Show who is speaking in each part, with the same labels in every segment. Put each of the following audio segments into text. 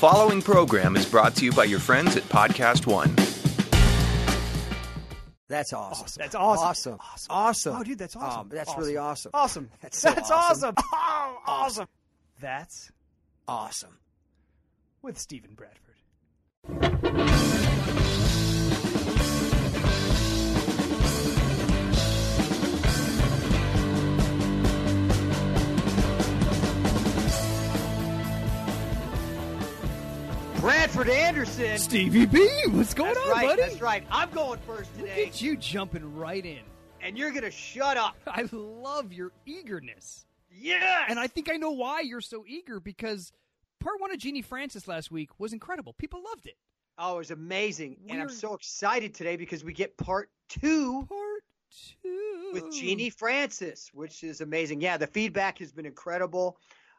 Speaker 1: following program is brought to you by your friends at Podcast One.
Speaker 2: That's awesome.
Speaker 3: That's awesome.
Speaker 2: Awesome.
Speaker 3: Awesome.
Speaker 2: Awesome.
Speaker 3: Oh, dude, that's awesome.
Speaker 2: That's
Speaker 3: Awesome.
Speaker 2: really awesome.
Speaker 3: Awesome.
Speaker 2: That's so
Speaker 3: That's
Speaker 2: awesome.
Speaker 3: awesome. Oh, awesome. That's
Speaker 2: Awesome.
Speaker 3: with Stephen Bradford.
Speaker 4: Bradford Anderson.
Speaker 3: Stevie B, what's going
Speaker 4: That's
Speaker 3: on,
Speaker 4: right,
Speaker 3: buddy?
Speaker 4: That's right. I'm going first
Speaker 3: Look
Speaker 4: today,
Speaker 3: at you jumping right in.
Speaker 4: and you're going to shut up.
Speaker 3: I love your eagerness.
Speaker 4: Yes!
Speaker 3: And I think I know why you're so eager, because part one of Jeannie Francis last week was incredible. People loved it.
Speaker 4: Oh, it was amazing. And I'm
Speaker 3: We're-
Speaker 4: so excited today because we get part two
Speaker 3: Part two.
Speaker 4: with Jeannie Francis, which is amazing. Yeah, the feedback has been incredible.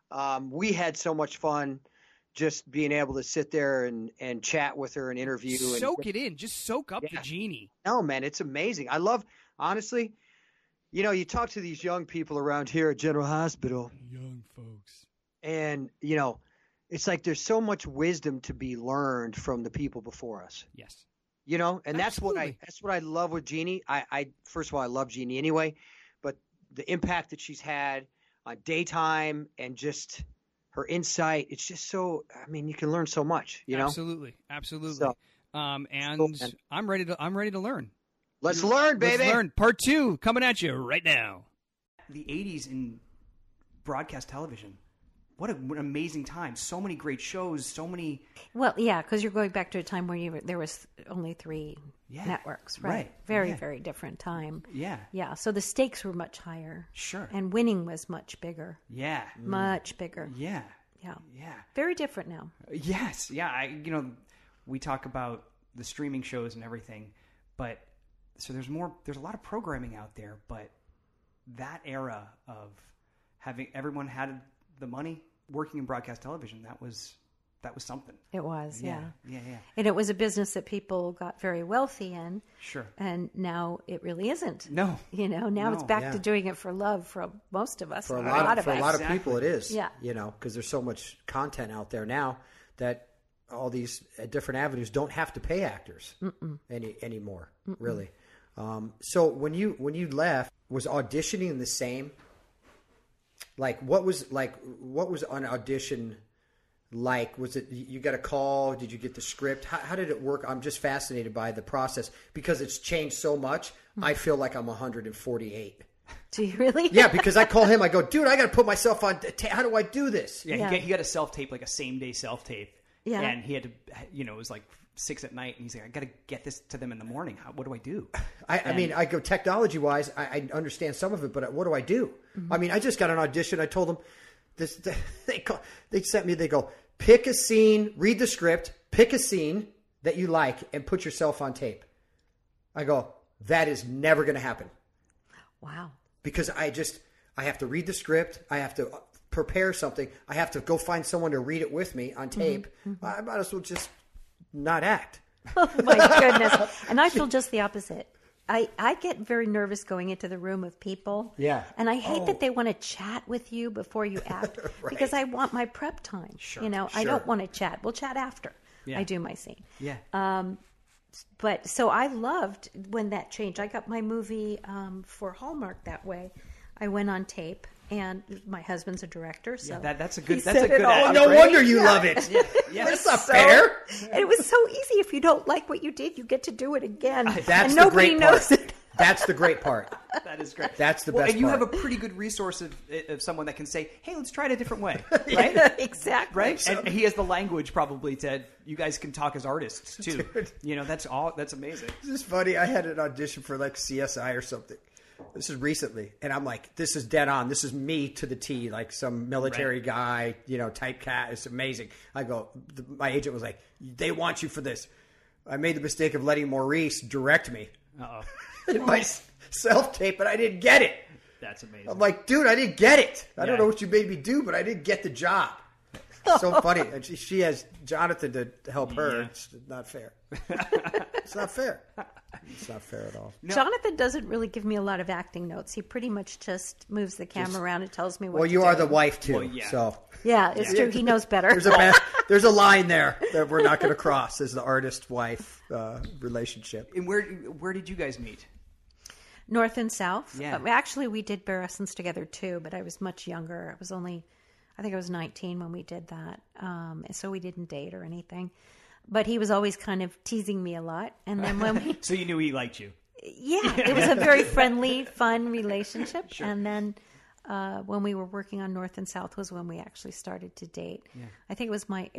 Speaker 4: We had so much fun just being able to sit there and chat with her and interview.
Speaker 3: Soak it in. Just soak up the
Speaker 4: Yeah.
Speaker 3: Jeannie.
Speaker 4: No, man, it's amazing. I love, honestly, you talk to these young people around here at General Hospital,
Speaker 3: Young folks.
Speaker 4: and, it's like there's so much wisdom to be learned from the people before us,
Speaker 3: Yes.
Speaker 4: and that's
Speaker 3: Absolutely.
Speaker 4: what I love with Jeannie. I first of all, I love Jeannie anyway, but the impact that she's had on daytime and just her insight, it's just so, you can learn so much,
Speaker 3: Absolutely. Absolutely.
Speaker 4: So-
Speaker 3: And
Speaker 4: Cool, man.
Speaker 3: I'm ready to learn.
Speaker 4: Let's learn, baby.
Speaker 3: Let's learn. Part two coming at you right now.
Speaker 5: The 80s in broadcast television. What an amazing time. So many great shows, so many...
Speaker 6: Well, yeah, because you're going back to a time when there was only three
Speaker 5: Yeah,
Speaker 6: networks, right?
Speaker 5: right,
Speaker 6: Very,
Speaker 5: yeah.
Speaker 6: very different time.
Speaker 5: Yeah,
Speaker 6: Yeah, so the stakes were much higher.
Speaker 5: sure.
Speaker 6: And winning was much bigger.
Speaker 5: Yeah,
Speaker 6: Much bigger.
Speaker 5: yeah,
Speaker 6: Yeah.
Speaker 5: yeah.
Speaker 6: Very different now.
Speaker 5: Yes, yeah. We talk about the streaming shows and everything, but so there's a lot of programming out there, but that era of having everyone had the money working in broadcast television, that was something.
Speaker 6: It was, yeah.
Speaker 5: Yeah.
Speaker 6: And it was a business that people got very wealthy in.
Speaker 5: Sure.
Speaker 6: And now it really isn't.
Speaker 5: No.
Speaker 6: Now it's back
Speaker 2: Yeah.
Speaker 6: to doing it for love for most of us.
Speaker 2: For a
Speaker 6: or
Speaker 2: lot of
Speaker 6: us.
Speaker 2: people, it is.
Speaker 6: Yeah.
Speaker 2: Because there's so much content out there now that all these different avenues don't have to pay actors anymore. Really. So when you left, was auditioning the same? What was an audition like? Was it you got a call? Did you get the script? How did it work? I'm just fascinated by the process because it's changed so much. I feel like I'm 148.
Speaker 6: Do you really?
Speaker 2: Yeah, because I call him. I go, dude, I got to put myself on. How do I do this?
Speaker 5: Yeah,
Speaker 6: Yeah.
Speaker 5: He got a self-tape, like a same-day self-tape.
Speaker 6: Yeah.
Speaker 5: And he had to, it was like 6 at night, and he's like, I got to get this to them in the morning. What do I do?
Speaker 2: I go technology-wise, I understand some of it, but what do I do? I just got an audition. I told them, they sent me, they go, pick a scene, read the script, pick a scene that you like, and put yourself on tape. I go, that is never going to happen.
Speaker 6: Wow.
Speaker 2: Because I have to read the script. I have to prepare something. I have to go find someone to read it with me on tape. I might as well just not act.
Speaker 6: Oh, my goodness. And I feel just the opposite. I get very nervous going into the room with people.
Speaker 2: Yeah.
Speaker 6: And I hate that they want to chat with you before you act because I want my prep time.
Speaker 5: Sure,
Speaker 6: I don't want to chat. We'll chat after
Speaker 5: Yeah.
Speaker 6: I do my scene.
Speaker 5: Yeah.
Speaker 6: But so I loved when that changed. I got my movie for Hallmark that way. I went on tape, and my husband's a director, so
Speaker 5: that's a
Speaker 6: he
Speaker 5: good.
Speaker 6: set
Speaker 5: That's a
Speaker 6: it
Speaker 5: good.
Speaker 6: all
Speaker 2: Oh,
Speaker 6: up.
Speaker 2: no wonder you love it.
Speaker 5: Yeah.
Speaker 2: That's not fair.
Speaker 6: And it was so easy. If you don't like what you did, you get to do it again.
Speaker 2: That's
Speaker 6: and
Speaker 2: the
Speaker 6: nobody
Speaker 2: great
Speaker 6: knows
Speaker 2: part.
Speaker 6: it.
Speaker 2: That's the great part.
Speaker 5: That is great.
Speaker 2: That's the
Speaker 5: well,
Speaker 2: best
Speaker 5: and you
Speaker 2: part.
Speaker 5: have a pretty good resource of someone that can say, "Hey, let's try it a different way." Right?
Speaker 6: Exactly.
Speaker 5: Right? And he has the language probably to. You guys can talk as artists too. That's all. That's amazing.
Speaker 2: This is funny. I had an audition for like CSI or something. This is recently, and I'm like, this is dead on. This is me to the T, like some military guy, type cat. It's amazing. I go, my agent was like, they want you for this. I made the mistake of letting Maurice direct me in my self-tape, but I didn't get it.
Speaker 5: That's amazing.
Speaker 2: I'm like, dude, I didn't get it. I don't
Speaker 5: Yeah.
Speaker 2: know what you made me do, but I didn't get the job. So funny. And she has Jonathan to help her.
Speaker 5: Yeah.
Speaker 2: It's not fair. It's not fair. It's not fair at all.
Speaker 5: No.
Speaker 6: Jonathan doesn't really give me a lot of acting notes. He pretty much just moves the camera around and tells me what
Speaker 2: Well,
Speaker 6: to
Speaker 2: you
Speaker 6: do.
Speaker 2: are the wife too.
Speaker 5: Well, yeah.
Speaker 2: So
Speaker 6: Yeah, it's true. He knows better.
Speaker 2: there's a line there that we're not going to cross as the artist-wife relationship.
Speaker 5: And where did you guys meet?
Speaker 6: North and South.
Speaker 5: Yeah.
Speaker 6: Actually, we did Bear Essence together too, but I was much younger. I think I was 19 when we did that. So we didn't date or anything. But he was always kind of teasing me a lot. And then when we...
Speaker 5: So you knew he liked you.
Speaker 6: Yeah, it was a very friendly, fun relationship.
Speaker 5: Sure.
Speaker 6: And then when we were working on North and South was when we actually started to date. Yeah. I think it was my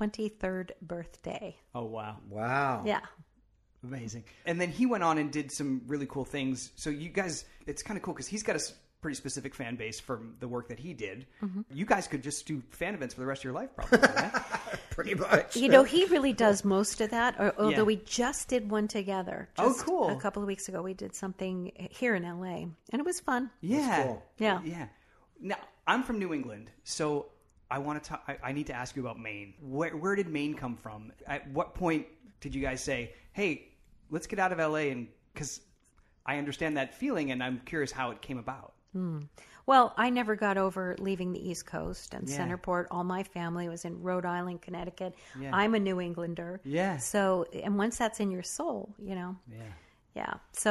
Speaker 6: 23rd birthday.
Speaker 5: Oh, wow.
Speaker 2: Wow.
Speaker 6: Yeah.
Speaker 5: Amazing. And then he went on and did some really cool things. So you guys, it's kind of cool because he's got a pretty specific fan base from the work that he did. Mm-hmm. You guys could just do fan events for the rest of your life, probably, right?
Speaker 2: Pretty much.
Speaker 6: You know, he really does most of that, although we just did one together. Just
Speaker 5: cool.
Speaker 6: A couple of weeks ago, we did something here in L.A., and it was fun.
Speaker 5: Yeah.
Speaker 2: cool.
Speaker 6: Yeah.
Speaker 5: Yeah. Now, I'm from New England, so I want to talk. I need to ask you about Maine. Where did Maine come from? At what point did you guys say, "Hey, let's get out of LA"? And because I understand that feeling, and I'm curious how it came about.
Speaker 6: Well, I never got over leaving the East Coast and
Speaker 5: Yeah.
Speaker 6: Centerport. All my family was in Rhode Island, Connecticut.
Speaker 5: Yeah.
Speaker 6: I'm a New Englander.
Speaker 5: Yeah.
Speaker 6: So, and once that's in your soul, you know.
Speaker 5: Yeah.
Speaker 6: Yeah.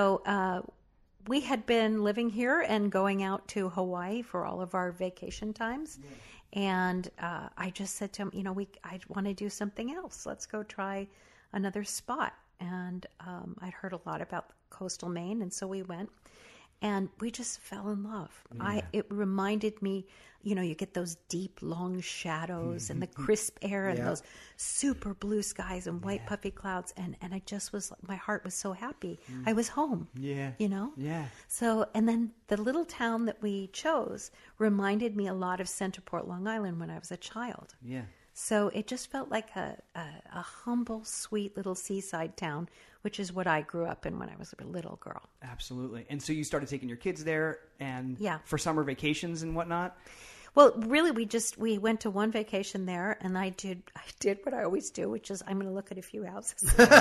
Speaker 6: So we had been living here and going out to Hawaii for all of our vacation times. Yeah. And I just said to him, you know, I want to do something else. Let's go try another spot. And I'd heard a lot about coastal Maine, and so we went. And we just fell in love. Yeah. It reminded me, you know, you get those deep, long shadows and the crisp air and those super blue skies and white puffy clouds. And I just was, my heart was so happy. I was home.
Speaker 5: Yeah.
Speaker 6: You know?
Speaker 5: Yeah.
Speaker 6: So, and then the little town that we chose reminded me a lot of Centerport, Long Island when I was a child.
Speaker 5: Yeah.
Speaker 6: So it just felt like a humble, sweet little seaside town, which is what I grew up in when I was a little girl. Absolutely.
Speaker 5: And so you started taking your kids there and for summer vacations and whatnot?
Speaker 6: Well, really, we went to one vacation there, and I did what I always do, which is I'm going to look at a few houses.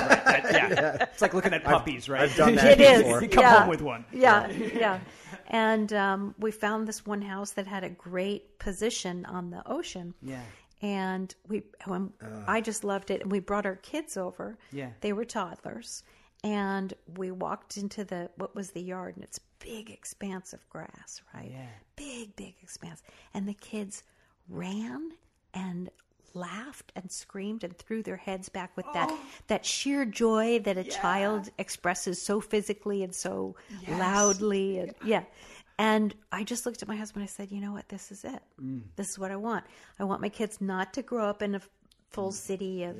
Speaker 5: It's like looking at puppies, right?
Speaker 2: I've done that before.
Speaker 5: You come home with one.
Speaker 6: Yeah. And we found this one house that had a great position on the ocean.
Speaker 5: Yeah.
Speaker 6: And I just loved it. And we brought our kids over.
Speaker 5: Yeah.
Speaker 6: They were toddlers. And we walked into what was the yard, and it's big expanse of grass, right?
Speaker 5: Yeah.
Speaker 6: Big expanse. And the kids ran and laughed and screamed and threw their heads back with that sheer joy that a child expresses so physically and so loudly. And And I just looked at my husband. I said, you know what? This is it. This is what I want. I want my kids not to grow up in a full city of,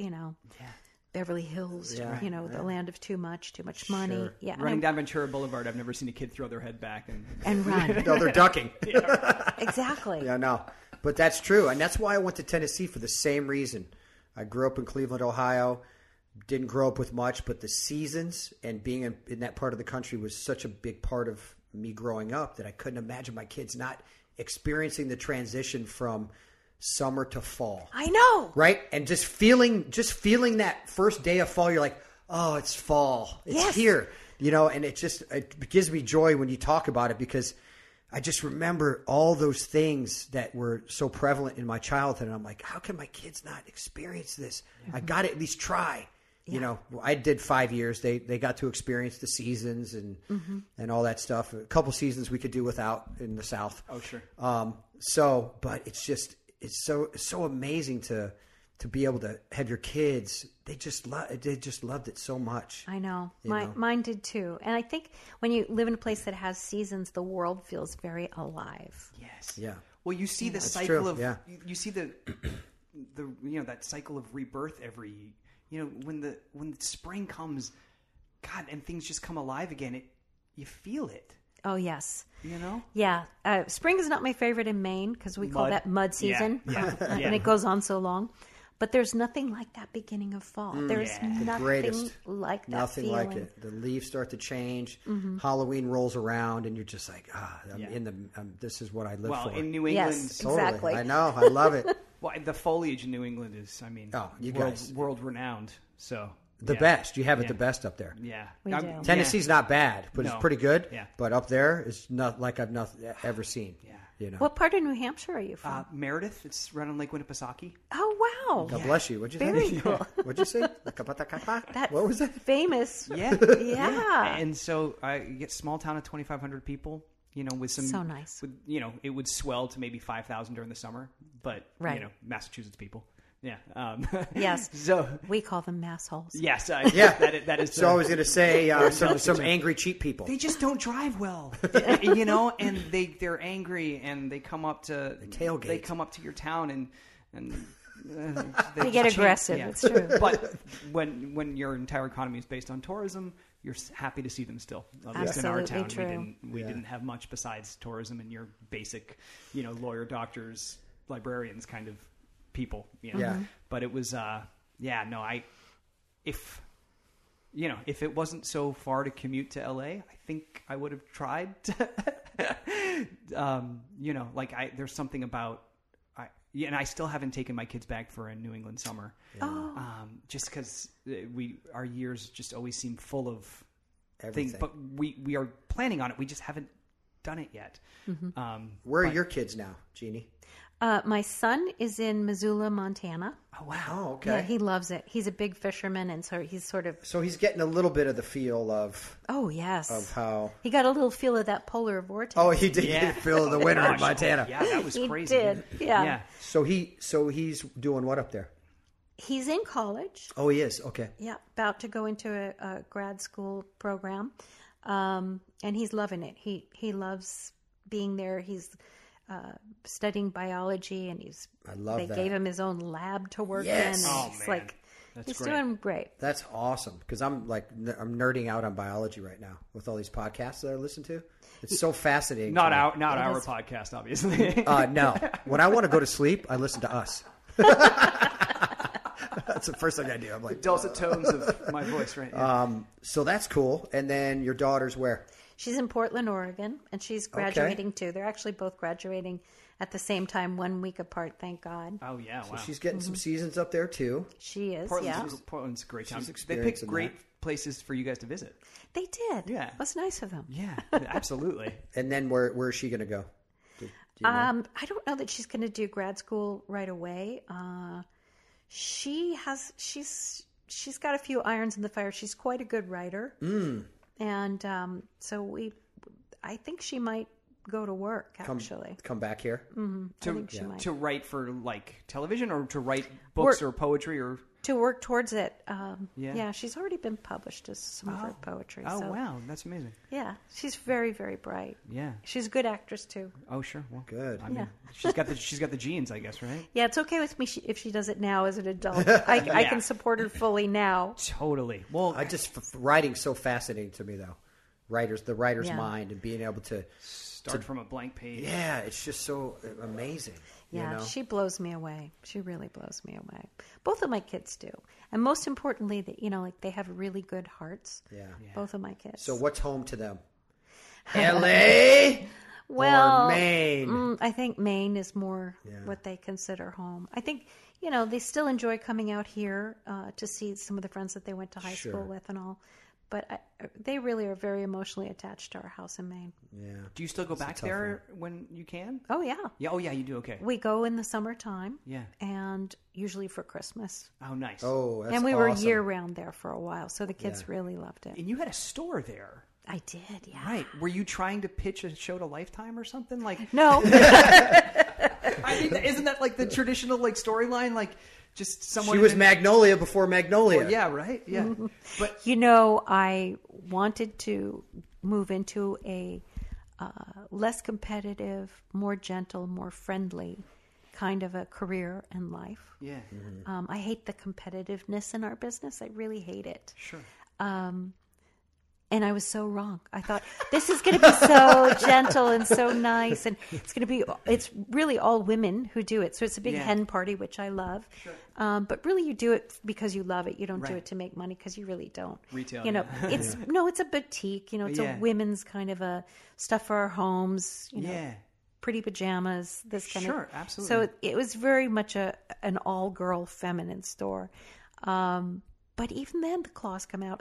Speaker 6: Beverly Hills, or, the land of too much money.
Speaker 2: Sure.
Speaker 6: Yeah,
Speaker 5: Running down Ventura Boulevard, I've never seen a kid throw their head back
Speaker 6: and run.
Speaker 2: No, they're ducking.
Speaker 6: Exactly.
Speaker 2: Yeah, no. But that's true. And that's why I went to Tennessee for the same reason. I grew up in Cleveland, Ohio. Didn't grow up with much, but the seasons and being in that part of the country was such a big part of me growing up that I couldn't imagine my kids not experiencing the transition from summer to fall.
Speaker 6: I know.
Speaker 2: Right? And just feeling that first day of fall, you're like, oh, it's fall. It's here. And it gives me joy when you talk about it, because I just remember all those things that were so prevalent in my childhood. And I'm like, how can my kids not experience this? I got to at least try. Yeah. I did 5 years. They got to experience the seasons and all that stuff. A couple seasons we could do without in the South.
Speaker 5: Oh, sure.
Speaker 2: But it's so amazing to be able to have your kids. They just loved it so much.
Speaker 6: I know. Mine did too. And I think when you live in a place that has seasons, the world feels very alive.
Speaker 5: Yes.
Speaker 2: Yeah.
Speaker 5: Well, you see the
Speaker 2: That's
Speaker 5: cycle
Speaker 2: true.
Speaker 5: of
Speaker 2: Yeah.
Speaker 5: you see the that cycle of rebirth every. When the spring comes, God, and things just come alive again. You feel it.
Speaker 6: Oh, yes.
Speaker 5: Yeah.
Speaker 6: Spring is not my favorite in Maine because we call that mud season.
Speaker 5: Yeah.
Speaker 6: And it goes on so long. But there's nothing like that beginning of fall. There's nothing
Speaker 2: greatest.
Speaker 6: like that
Speaker 2: Nothing
Speaker 6: feeling.
Speaker 2: like it. The leaves start to change. Halloween rolls around, and you're just like, this is what I live
Speaker 5: Well,
Speaker 2: for.
Speaker 5: in New England,
Speaker 6: Yes,
Speaker 2: Totally.
Speaker 6: exactly.
Speaker 2: I know. I love it.
Speaker 5: well, the foliage in New England is, I mean,
Speaker 2: You
Speaker 5: world,
Speaker 2: guys.
Speaker 5: world renowned. So
Speaker 2: The best. You have it the best up there.
Speaker 5: Yeah,
Speaker 6: We do.
Speaker 2: Tennessee's not bad, but
Speaker 5: No.
Speaker 2: it's pretty good.
Speaker 5: Yeah.
Speaker 2: But up there, it's not like I've ever seen.
Speaker 5: Yeah.
Speaker 2: You know.
Speaker 6: What part of New Hampshire are you from?
Speaker 5: Meredith. It's right on Lake Winnipesaukee.
Speaker 6: Oh, wow.
Speaker 2: God bless you. What'd you
Speaker 6: Very
Speaker 2: say?
Speaker 6: cool.
Speaker 2: What'd you say?
Speaker 6: That
Speaker 2: What was that?
Speaker 6: famous.
Speaker 5: Yeah,
Speaker 6: Yeah.
Speaker 5: And so I get small town of 2,500 people. You know, with some
Speaker 6: So nice.
Speaker 5: With, you know, it would swell to maybe 5,000 during the summer, but
Speaker 6: Right.
Speaker 5: you know, Massachusetts people. Yeah.
Speaker 6: Yes.
Speaker 5: So
Speaker 6: We call them massholes.
Speaker 5: yes,
Speaker 2: Yeah.
Speaker 5: that is.
Speaker 2: So I was going to say some angry cheap people.
Speaker 5: They just don't drive well, you know, and they're angry and they come up to
Speaker 2: tailgate.
Speaker 5: They come up to your town and
Speaker 6: They get
Speaker 5: just
Speaker 6: aggressive.
Speaker 5: yeah.
Speaker 6: It's true.
Speaker 5: But when your entire economy is based on tourism, you're happy to see them still. At least in our town,
Speaker 6: Absolutely true.
Speaker 5: we didn't have much besides tourism and your basic, you know, lawyer, doctors, librarians kind of people. You know?
Speaker 2: Yeah.
Speaker 5: But it was, if it wasn't so far to commute to LA, I think I would have tried to, there's something about, and I still haven't taken my kids back for a New England summer. Just because our years just always seem full of things,
Speaker 2: Everything.
Speaker 5: but we are planning on it. We just haven't done it yet.
Speaker 2: Where are your kids now, Jeannie?
Speaker 6: My son is in Missoula, Montana.
Speaker 5: Oh, wow.
Speaker 2: Oh, okay.
Speaker 6: Yeah, he loves it. He's a big fisherman, and so he's sort of.
Speaker 2: So he's getting a little bit of the feel of
Speaker 6: Oh yes.
Speaker 2: how.
Speaker 6: He got a little feel of that polar vortex.
Speaker 2: Oh, he did
Speaker 5: Yeah.
Speaker 2: feel the winter in
Speaker 5: Gosh,
Speaker 2: Montana.
Speaker 5: Yeah, that was
Speaker 6: He
Speaker 5: crazy.
Speaker 6: did. Yeah.
Speaker 5: Yeah.
Speaker 2: So he's doing what up there?
Speaker 6: He's in college.
Speaker 2: Oh, he is. Okay.
Speaker 6: Yeah, about to go into a grad school program, and he's loving it. He loves being there. He's studying biology, and
Speaker 2: I love
Speaker 6: they
Speaker 2: that.
Speaker 6: gave him his own lab to work
Speaker 2: Yes.
Speaker 6: in. And
Speaker 5: Oh,
Speaker 6: he's
Speaker 5: man.
Speaker 6: like,
Speaker 5: That's
Speaker 6: he's
Speaker 5: great.
Speaker 6: doing great.
Speaker 2: That's awesome because I'm nerding out on biology right now with all these podcasts that I listen to. It's so fascinating.
Speaker 5: Not
Speaker 2: to me.
Speaker 5: our podcast, obviously.
Speaker 2: No. When I want to go to sleep, I listen to us. That's the first thing I do. I'm like,
Speaker 5: Dulcet tones of my voice, right? Yeah.
Speaker 2: so that's cool. And then your daughter's where?
Speaker 6: She's in Portland, Oregon, and she's graduating too. They're actually both graduating at the same time, 1 week apart. Thank God.
Speaker 5: Oh yeah, wow.
Speaker 2: She's getting some seasons up there too.
Speaker 6: She is.
Speaker 5: Portland's a great town. They
Speaker 2: experiencing
Speaker 5: pick great places for you guys to visit.
Speaker 6: They did.
Speaker 5: Yeah.
Speaker 6: It was nice of them.
Speaker 5: Yeah, absolutely.
Speaker 2: And then where is she going to go? Do you know?
Speaker 6: I don't know that she's going to do grad school right away. She's got a few irons in the fire. She's quite a good writer, and so I think she might go to work. Actually,
Speaker 2: Come back here.
Speaker 6: I think she might
Speaker 5: To write for like television or to write books or poetry or.
Speaker 6: to work towards it.
Speaker 5: Yeah.
Speaker 6: Yeah, she's already been published as some of her poetry.
Speaker 5: Oh
Speaker 6: so,
Speaker 5: wow, that's amazing.
Speaker 6: Yeah, she's very, very bright.
Speaker 5: Yeah.
Speaker 6: She's a good actress too.
Speaker 5: Oh sure. Well,
Speaker 2: Good.
Speaker 5: I mean,
Speaker 6: Yeah.
Speaker 5: she's got the genes, I guess, right?
Speaker 6: Yeah, it's okay with me if she does it now as an adult. I can support her fully now.
Speaker 5: Totally. Well,
Speaker 2: Writing's so fascinating to me though. The writer's
Speaker 6: Yeah.
Speaker 2: mind and being able to.
Speaker 5: start from a blank page.
Speaker 2: Yeah, it's just so amazing.
Speaker 6: Yeah,
Speaker 2: You know?
Speaker 6: she blows me away. She really blows me away. Both of my kids do, and most importantly, that they have really good hearts.
Speaker 2: Yeah.
Speaker 6: Both of my kids.
Speaker 2: So what's home to them? L.A.
Speaker 6: well,
Speaker 2: or Maine?
Speaker 6: I think Maine is more what they consider home. I think they still enjoy coming out here to see some of the friends that they went to high school with and all. But they really are very emotionally attached to our house in Maine.
Speaker 2: Yeah.
Speaker 5: Do you still go back there when you can?
Speaker 6: Oh yeah,
Speaker 5: Yeah. Oh yeah, you do. Okay.
Speaker 6: we go in the summertime.
Speaker 5: Yeah.
Speaker 6: And usually for Christmas.
Speaker 5: Oh nice.
Speaker 2: Oh, that's
Speaker 6: And we were
Speaker 2: awesome.
Speaker 6: year round there for a while, so the kids really loved it.
Speaker 5: And you had a store there.
Speaker 6: I did, yeah.
Speaker 5: Right. Were you trying to pitch a show to Lifetime or something? Like,
Speaker 6: No,
Speaker 5: I mean, isn't that like the traditional like storyline? Like, just someone.
Speaker 2: She was Magnolia before Magnolia.
Speaker 5: Well, yeah. Right. Yeah. But
Speaker 6: I wanted to move into a less competitive, more gentle, more friendly kind of a career and life.
Speaker 5: yeah.
Speaker 6: I hate the competitiveness in our business. I really hate it.
Speaker 5: Sure.
Speaker 6: And I was so wrong. I thought, this is going to be so gentle and so nice. And it's really all women who do it. So it's a big hen party, which I love. Sure. But really you do it because you love it. You don't do it to make money because you really don't.
Speaker 5: Retail.
Speaker 6: It's it's a boutique. It's a women's kind of a stuff for our homes. Pretty pajamas, this kind of.
Speaker 5: Sure, absolutely.
Speaker 6: So it was very much an all-girl feminine store. But even then, the claws come out.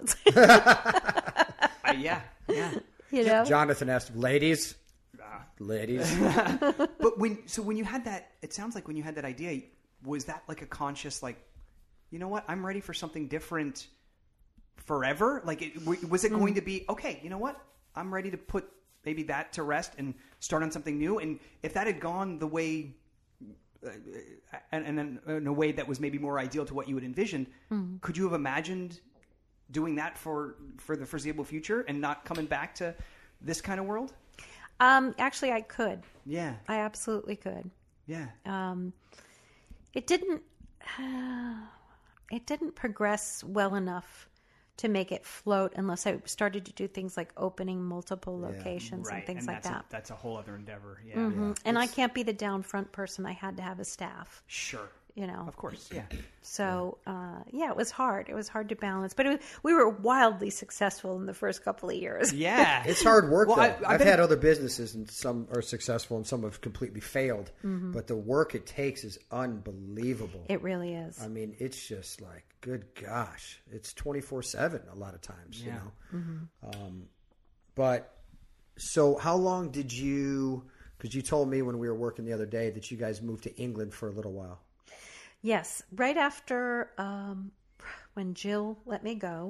Speaker 5: Yeah.
Speaker 2: Jonathan asked, ladies.
Speaker 5: But when you had that, it sounds like when you had that idea, was that like a conscious, like, you know what, I'm ready for something different forever? Like, was it going to be, okay, you know what, I'm ready to put maybe that to rest and start on something new? And if that had gone the way, and then in a way that was maybe more ideal to what you had envisioned, could you have imagined doing that for the foreseeable future and not coming back to this kind of world?
Speaker 6: Actually, I could.
Speaker 5: Yeah.
Speaker 6: I absolutely could.
Speaker 5: Yeah.
Speaker 6: It didn't progress well enough to make it float unless I started to do things like opening multiple locations and things like that.
Speaker 5: That's a whole other endeavor. Yeah.
Speaker 6: Mm-hmm. And I can't be the down front person. I had to have a staff.
Speaker 5: Sure.
Speaker 6: Of
Speaker 5: course. Yeah.
Speaker 6: So, it was hard. It was hard to balance, but we were wildly successful in the first couple of years.
Speaker 5: Yeah.
Speaker 2: It's hard work,
Speaker 5: well,
Speaker 2: though. I've had other businesses, and some are successful and some have completely failed. Mm-hmm. But the work it takes is unbelievable.
Speaker 6: It really is.
Speaker 2: I mean, it's just like, good gosh. It's 24/7 a lot of times, Mm-hmm. But, so how long did you, because you told me when we were working the other day that you guys moved to England for a little while.
Speaker 6: Yes, right after when Jill let me go.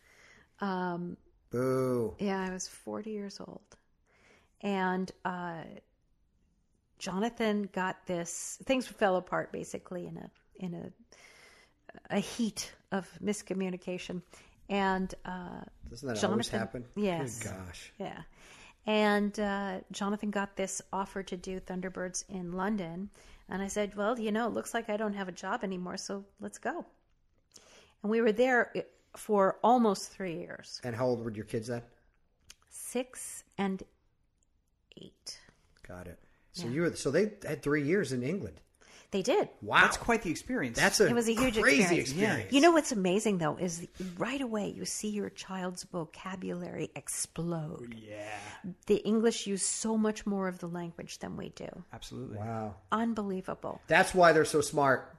Speaker 2: Boo.
Speaker 6: Yeah, I was 40 years old. And Jonathan got this. Things fell apart basically in a heat of miscommunication. And
Speaker 2: doesn't that
Speaker 6: Jonathan,
Speaker 2: always happen?
Speaker 6: Yes.
Speaker 2: Good gosh.
Speaker 6: Yeah. And Jonathan got this offer to do Thunderbirds in London. And I said, well, it looks like I don't have a job anymore, so let's go. And we were there for almost 3 years.
Speaker 2: And how old were your kids then?
Speaker 6: 6 and 8.
Speaker 2: Got it. So they had 3 years in England.
Speaker 6: They did.
Speaker 2: Wow.
Speaker 5: That's quite the experience.
Speaker 6: It was a huge
Speaker 2: crazy
Speaker 6: experience. You know what's amazing, though, is right away you see your child's vocabulary explode.
Speaker 5: Yeah.
Speaker 6: The English use so much more of the language than we do.
Speaker 5: Absolutely.
Speaker 2: Wow.
Speaker 6: Unbelievable.
Speaker 2: That's why they're so smart.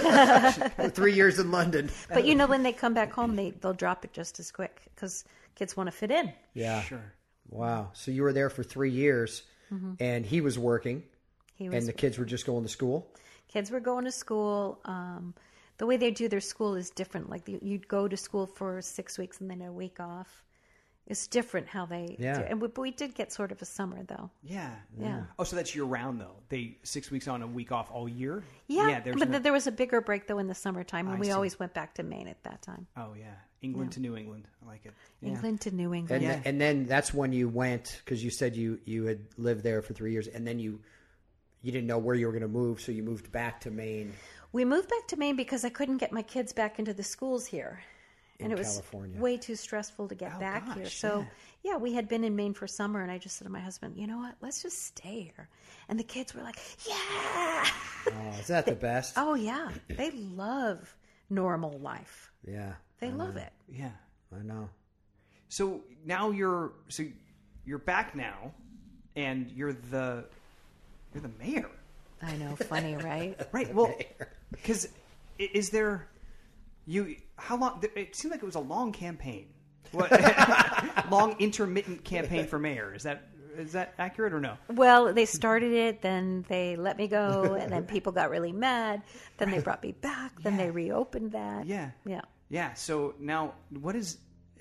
Speaker 2: 3 years in London.
Speaker 6: But when they come back home, they'll drop it just as quick because kids want to fit in.
Speaker 2: Yeah.
Speaker 5: Sure.
Speaker 2: Wow. So you were there for 3 years, and he was working, and the kids were just going to school?
Speaker 6: Kids were going to school. The way they do their school is different. Like you'd go to school for 6 weeks and then a week off. It's different how they do it. But we did get sort of a summer, though.
Speaker 5: Yeah.
Speaker 6: Yeah.
Speaker 5: Oh, so that's year-round, though? 6 weeks on, a week off all year?
Speaker 6: Yeah, but there was a bigger break, though, in the summertime, and we always went back to Maine at that time.
Speaker 5: Oh, yeah. England to New England. I like it. Yeah.
Speaker 6: England to New England.
Speaker 2: And then that's when you went, because you said you had lived there for 3 years, and then you didn't know where you were going to move, so you moved back to Maine.
Speaker 6: We moved back to Maine because I couldn't get my kids back into the schools here. And it was
Speaker 2: California.
Speaker 6: Way too stressful to get back here. So, we had been in Maine for summer, and I just said to my husband, you know what, let's just stay here. And the kids were like, yeah.
Speaker 2: Oh, isn't that the best?
Speaker 6: Oh, yeah. They love normal life.
Speaker 2: Yeah.
Speaker 6: They love it.
Speaker 5: Yeah.
Speaker 2: I know.
Speaker 5: So now you're back now, and you're the mayor.
Speaker 6: I know, funny, right?
Speaker 5: Right. Well, because is there how long? It seemed like it was a long campaign. What? Long intermittent campaign for mayor. Is that accurate or no?
Speaker 6: Well, they started it, then they let me go, and then people got really mad. Then they brought me back. Then they reopened that.
Speaker 5: Yeah.
Speaker 6: Yeah.
Speaker 5: Yeah. So now, what is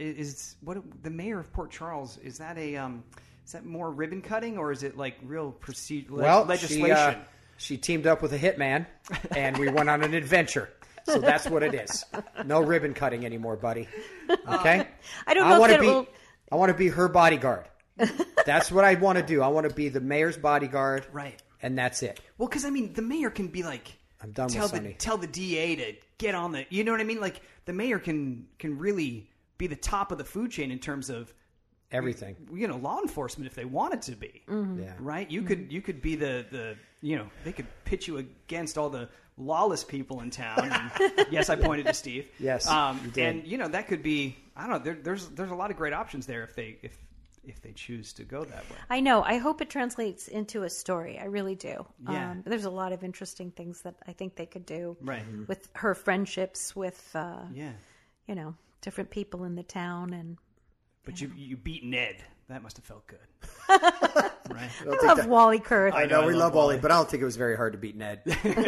Speaker 5: the mayor of Port Charles? Is that is that more ribbon cutting, or is it like real legislation?
Speaker 2: She teamed up with a hitman, and we went on an adventure. So that's what it is. No ribbon cutting anymore, buddy. Okay?
Speaker 6: I don't know if it will...
Speaker 2: I want to be her bodyguard. That's what I want to do. I want to be the mayor's bodyguard.
Speaker 5: Right.
Speaker 2: And that's it.
Speaker 5: Well, because, the mayor can be like...
Speaker 2: I'm done with Sonny.
Speaker 5: Tell the DA to get on the... You know what I mean? Like, the mayor can really be the top of the food chain in terms of
Speaker 2: everything.
Speaker 5: Law enforcement if they wanted to be.
Speaker 2: Yeah.
Speaker 5: Right? You could be the they could pit you against all the lawless people in town. And yes, I pointed to Steve.
Speaker 2: Yes, you did.
Speaker 5: And that could be, I don't know, there's a lot of great options there if they choose to go that way.
Speaker 6: I know. I hope it translates into a story. I really do.
Speaker 5: Yeah.
Speaker 6: There's a lot of interesting things that I think they could do
Speaker 5: Right.
Speaker 6: with her friendships with,
Speaker 5: Yeah.
Speaker 6: different people in the town. And
Speaker 5: But you beat Ned. That must have felt good. Right?
Speaker 6: I love Wally Kurth.
Speaker 2: I know we love Wally, but I don't think it was very hard to beat Ned.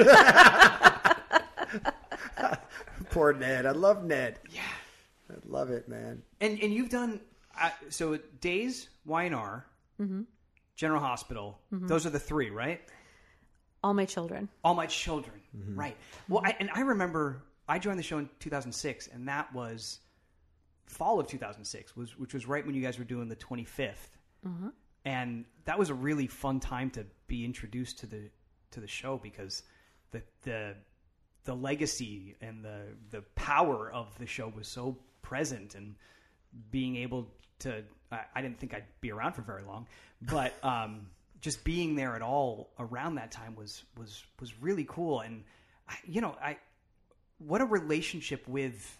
Speaker 2: Poor Ned. I love Ned.
Speaker 5: Yeah.
Speaker 2: I love it, man.
Speaker 5: And you've done so Days, Y&R, General Hospital. Those are the three, right?
Speaker 6: All My Children.
Speaker 5: All My Children, right? Well, I remember I joined the show in 2006, and that was fall of 2006, which was right when you guys were doing the 25th, and that was a really fun time to be introduced to the show because the legacy and the power of the show was so present, and being able to I didn't think I'd be around for very long, but just being there at all around that time was really cool. And what a relationship with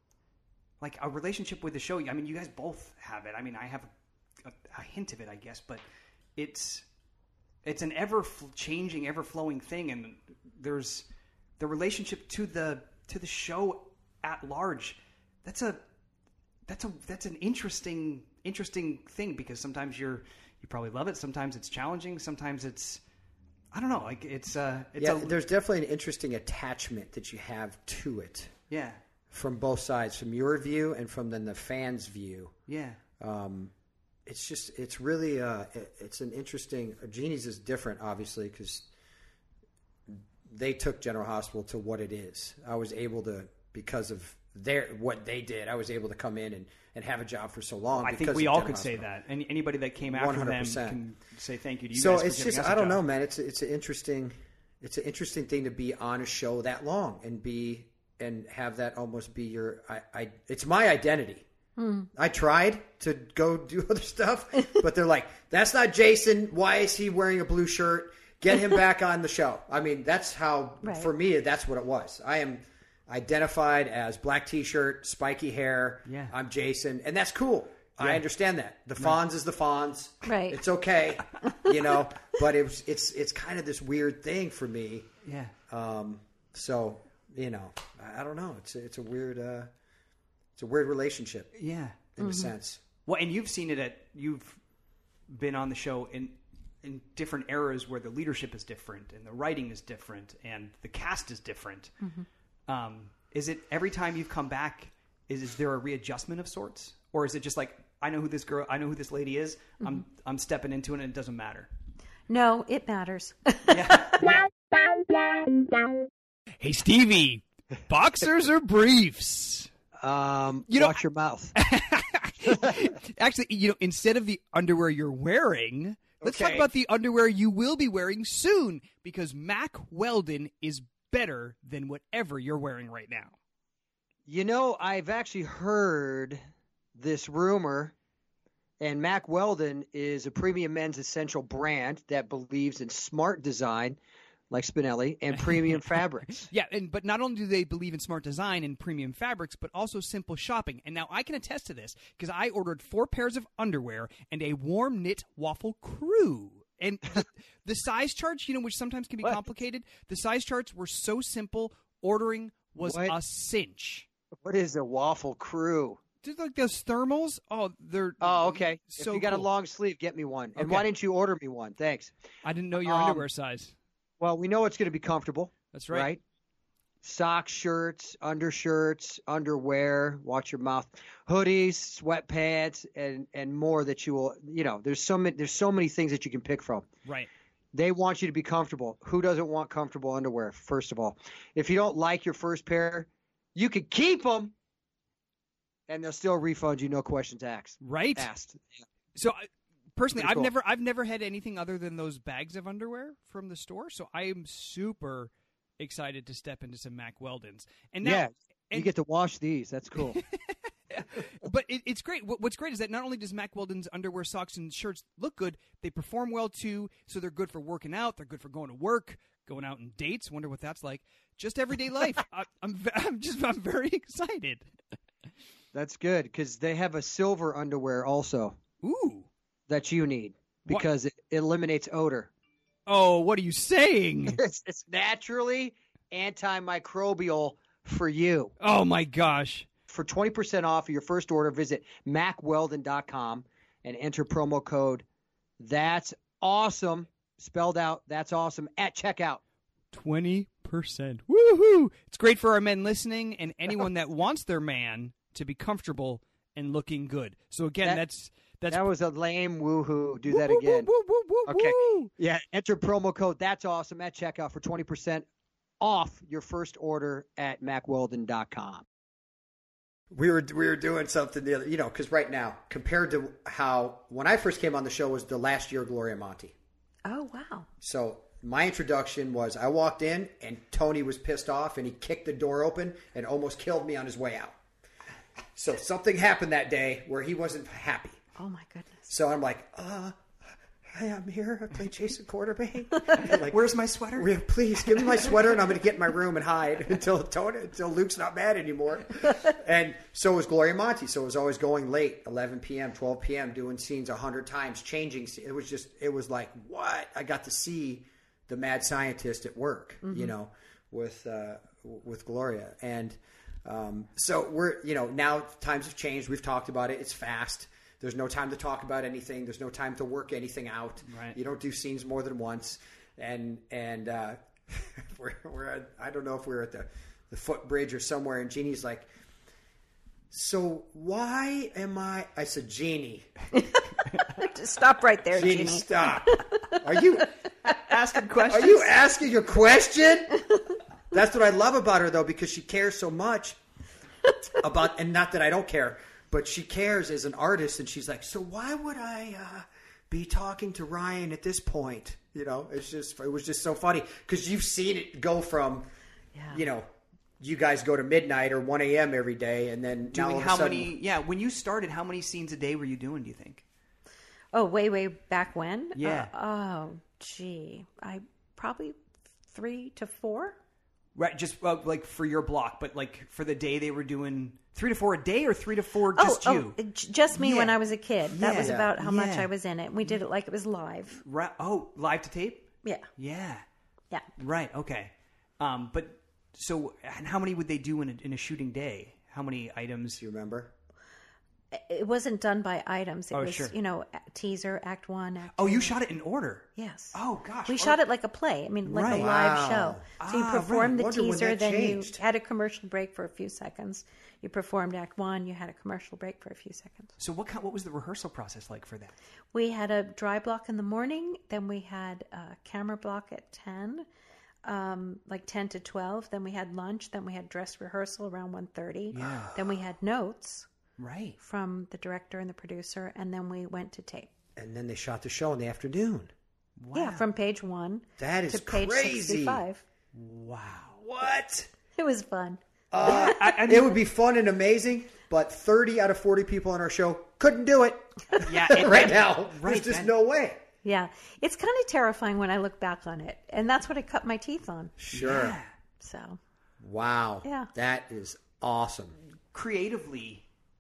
Speaker 5: the show. I mean, you guys both have it. I mean, I have a hint of it, I guess, but it's an ever changing, ever flowing thing, and there's the relationship to the show at large. That's an interesting thing, because sometimes you probably love it, sometimes it's challenging, sometimes it's, I don't know, like there's
Speaker 2: definitely an interesting attachment that you have to it.
Speaker 5: Yeah.
Speaker 2: From both sides, from your view and from then the fans' view.
Speaker 5: Yeah.
Speaker 2: It's really it's an interesting. Genie's is different, obviously, because they took General Hospital to what it is. I was able to, because of what they did, I was able to come in and have a job for so long.
Speaker 5: I think we all could say that. And anybody that came after
Speaker 2: 100%.
Speaker 5: them can say thank you to you
Speaker 2: so
Speaker 5: guys for
Speaker 2: it's
Speaker 5: giving
Speaker 2: just,
Speaker 5: us a
Speaker 2: I don't
Speaker 5: job.
Speaker 2: know, man. It's an interesting thing to be on a show that long and have that almost be your. It's my identity. I tried to go do other stuff, but they're like, "That's not Jason. Why is he wearing a blue shirt? Get him back on the show." I mean, that's how for me. That's what it was. I am identified as black T-shirt, spiky hair.
Speaker 5: Yeah.
Speaker 2: I'm Jason, and that's cool. Yeah. I understand that. The Fonz is the Fonz.
Speaker 6: Right.
Speaker 2: It's okay, But it's kind of this weird thing for me.
Speaker 5: Yeah.
Speaker 2: So I don't know. It's a weird relationship.
Speaker 5: Yeah.
Speaker 2: In a sense.
Speaker 5: Well, and you've seen it you've been on the show in different eras where the leadership is different and the writing is different and the cast is different. Is it every time you've come back, is there a readjustment of sorts? Or is it just like, I know who this lady is. I'm stepping into it and it doesn't matter.
Speaker 6: No, it matters.
Speaker 3: Hey, Stevie, boxers or briefs?
Speaker 4: Watch your mouth.
Speaker 3: Actually, instead of the underwear you're wearing, let's talk about the underwear you will be wearing soon, because Mack Weldon is better than whatever you're wearing right now.
Speaker 4: I've actually heard this rumor, and Mack Weldon is a premium men's essential brand that believes in smart design, like Spinelli, and premium fabrics.
Speaker 3: Yeah, but not only do they believe in smart design and premium fabrics, but also simple shopping. And now I can attest to this because I ordered 4 pairs of underwear and a warm knit waffle crew. And the size charts, which sometimes can be complicated, the size charts were so simple, ordering was a cinch.
Speaker 4: What is a waffle crew?
Speaker 3: Just like those thermals. Oh, they're
Speaker 4: okay.
Speaker 3: So
Speaker 4: if you got
Speaker 3: cool.
Speaker 4: a long sleeve, get me one. And
Speaker 3: Okay.
Speaker 4: why didn't you order me one? Thanks.
Speaker 3: I didn't know your underwear size.
Speaker 4: Well, we know it's going to be comfortable.
Speaker 3: That's right.
Speaker 4: Right? Socks, shirts, undershirts, underwear, watch your mouth, hoodies, sweatpants, and more that you will, there's so many things that you can pick from.
Speaker 3: Right.
Speaker 4: They want you to be comfortable. Who doesn't want comfortable underwear, first of all? If you don't like your first pair, you can keep them, and they'll still refund you, no questions asked.
Speaker 3: Right.
Speaker 4: Asked.
Speaker 3: So personally,
Speaker 4: Pretty cool.
Speaker 3: I've never had anything other than those bags of underwear from the store, so I am super excited to step into some Mack Weldons. And now,
Speaker 4: You get to wash these. That's cool.
Speaker 3: But it's great. What's great is that not only does Mack Weldon's underwear, socks, and shirts look good, they perform well too. So they're good for working out. They're good for going to work, going out on dates. Wonder what that's like. Just everyday life. I'm very excited.
Speaker 4: That's good because they have a silver underwear also.
Speaker 3: Ooh.
Speaker 4: That you need because it eliminates odor.
Speaker 3: Oh, what are you saying?
Speaker 4: It's naturally antimicrobial for you.
Speaker 3: Oh, my gosh.
Speaker 4: For 20% off of your first order, visit MackWeldon.com and enter promo code That's Awesome, spelled out, That's Awesome, at checkout.
Speaker 3: 20%. Woohoo! It's great for our men listening and anyone that wants their man to be comfortable and looking good. So, again, that
Speaker 4: was a lame woohoo. Do that again. Okay. Yeah. Enter promo code That's Awesome at checkout for 20% off your first order at MackWeldon.com.
Speaker 2: We were doing something the other, because right now, compared to how when I first came on the show was the last year of Gloria Monty.
Speaker 6: Oh, wow.
Speaker 2: So my introduction was I walked in and Tony was pissed off and he kicked the door open and almost killed me on his way out. So something happened that day where he wasn't happy.
Speaker 6: Oh, my goodness.
Speaker 2: So I'm like, hi, I'm here. I play Jason Quartermain. Like,
Speaker 5: where's my sweater?
Speaker 2: Please give me my sweater and I'm going to get in my room and hide until Luke's not mad anymore. And so was Gloria Monty. So it was always going late, 11 p.m., 12 p.m., doing scenes 100 times, changing. It was like, what? I got to see the mad scientist at work, with Gloria. And so we're, now times have changed. We've talked about it. It's fast. There's no time to talk about anything. There's no time to work anything out.
Speaker 3: Right.
Speaker 2: You don't do scenes more than once. And we're I don't know if we're at the footbridge or somewhere. And Jeannie's like, so why am I said, Jeannie.
Speaker 6: Just stop right there, Jeannie.
Speaker 2: Stop. Are you
Speaker 5: asking questions?
Speaker 2: Are you asking a question? That's what I love about her, though, because she cares so much about, and not that I don't care, but she cares as an artist, and she's like, so why would I be talking to Ryan at this point? It was just so funny because you've seen it go from, you guys go to midnight or 1 a.m. every day, and then
Speaker 5: doing when you started, how many scenes a day were you doing, do you think?
Speaker 6: Oh, way back when?
Speaker 5: Yeah.
Speaker 6: I probably 3 to 4.
Speaker 5: Right, just like for your block, but like for the day they were doing 3 to 4 a day or 3 to 4 just you?
Speaker 6: Just me when I was a kid. That was
Speaker 5: Yeah.
Speaker 6: about how much I was in it. We did it like it was live.
Speaker 5: Right. Oh, live to tape?
Speaker 6: Yeah.
Speaker 5: Yeah.
Speaker 6: Yeah.
Speaker 5: Right, okay. But so and how many would they do in a shooting day? How many items?
Speaker 2: Do you remember?
Speaker 6: It wasn't done by items. It was,
Speaker 5: sure.
Speaker 6: teaser, act 1, act 2.
Speaker 5: Oh, you shot it in order?
Speaker 6: Yes.
Speaker 5: Oh, gosh.
Speaker 6: We shot it like a play. I mean, like a live show. So you performed the
Speaker 2: Wonder when
Speaker 6: teaser,
Speaker 2: that
Speaker 6: then
Speaker 2: changed.
Speaker 6: you had a commercial break for a few seconds. You performed act 1, you had a commercial break for a few seconds.
Speaker 5: So what was the rehearsal process like for that?
Speaker 6: We had a dry block in the morning, then we had a camera block at 10, like 10 to 12. Then we had lunch, then we had dress rehearsal around 1:30.
Speaker 5: Yeah.
Speaker 6: Then we had notes.
Speaker 5: Right.
Speaker 6: From the director and the producer, and then we went to tape.
Speaker 2: And then they shot the show in the afternoon.
Speaker 5: Wow.
Speaker 6: Yeah, from page 1
Speaker 2: That is
Speaker 6: to page
Speaker 2: crazy.
Speaker 6: 65.
Speaker 5: Wow.
Speaker 2: What?
Speaker 6: It was fun.
Speaker 2: It would be fun and amazing, but 30 out of 40 people on our show couldn't do it.
Speaker 5: Yeah,
Speaker 2: right now.
Speaker 5: Right,
Speaker 2: There's just no way.
Speaker 6: Yeah, it's kind of terrifying when I look back on it, and that's what I cut my teeth on.
Speaker 2: Sure.
Speaker 5: Yeah.
Speaker 6: So,
Speaker 2: Wow.
Speaker 6: Yeah.
Speaker 2: That is awesome.
Speaker 5: Creatively,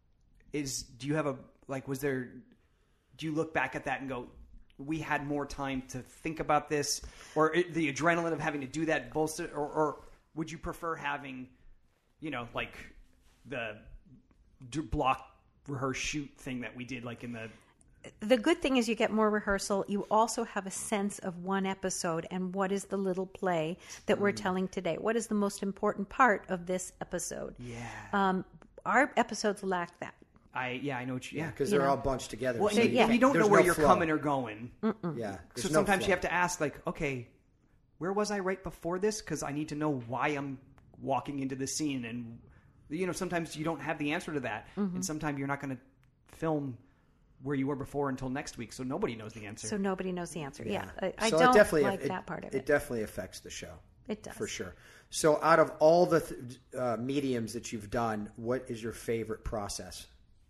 Speaker 5: do you have do you look back at that and go, we had more time to think about this, or the adrenaline of having to do that bolster, or would you prefer having, like the block rehearse shoot thing that we did like in the
Speaker 6: good thing is you get more rehearsal. You also have a sense of one episode and what is the little play that we're telling today. What is the most important part of this episode?
Speaker 5: Yeah.
Speaker 6: Our episodes lack that.
Speaker 5: I know what you. Yeah,
Speaker 2: Because they're all bunched together.
Speaker 5: Well,
Speaker 2: so
Speaker 5: you don't know
Speaker 2: there's
Speaker 5: where
Speaker 2: no
Speaker 5: you're
Speaker 2: flow.
Speaker 5: coming or going.
Speaker 2: Yeah.
Speaker 5: So sometimes you have to ask, like, okay, where was I right before this? Because I need to know why I'm walking into the scene, and sometimes you don't have the answer to that, and sometimes you're not going to film where you were before until next week, so nobody knows the answer.
Speaker 6: So nobody knows the answer. Yeah, I
Speaker 2: So
Speaker 6: don't
Speaker 2: it definitely,
Speaker 6: like that part of it.
Speaker 2: It definitely affects the show.
Speaker 6: It does.
Speaker 2: For sure. So out of all the mediums that you've done, what is your favorite process?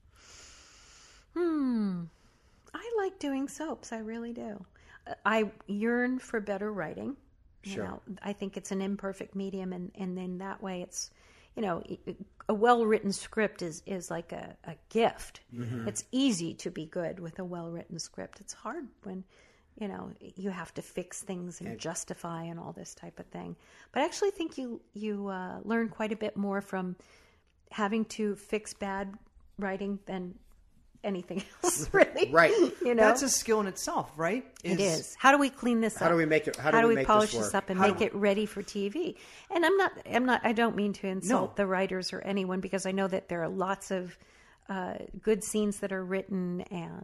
Speaker 6: I like doing soaps. I really do. I yearn for better writing.
Speaker 2: Sure.
Speaker 6: You know, I think it's an imperfect medium, and then that way it's, you know, a well-written script is like a gift. It's easy to be good with a well-written script. It's hard when, you know, you have to fix things and justify and all this type of thing. But I actually think you learn quite a bit more from having to fix bad writing than anything else, really.
Speaker 2: Right.
Speaker 6: You know,
Speaker 5: That's a skill in itself, right?
Speaker 6: it is. How do we clean this up?
Speaker 2: How do we make it?
Speaker 6: How do we
Speaker 2: make
Speaker 6: polish
Speaker 2: this
Speaker 6: this
Speaker 2: work?
Speaker 6: up and make it ready for TV? And I don't mean to insult the writers or anyone, because I know that there are lots of good scenes that are written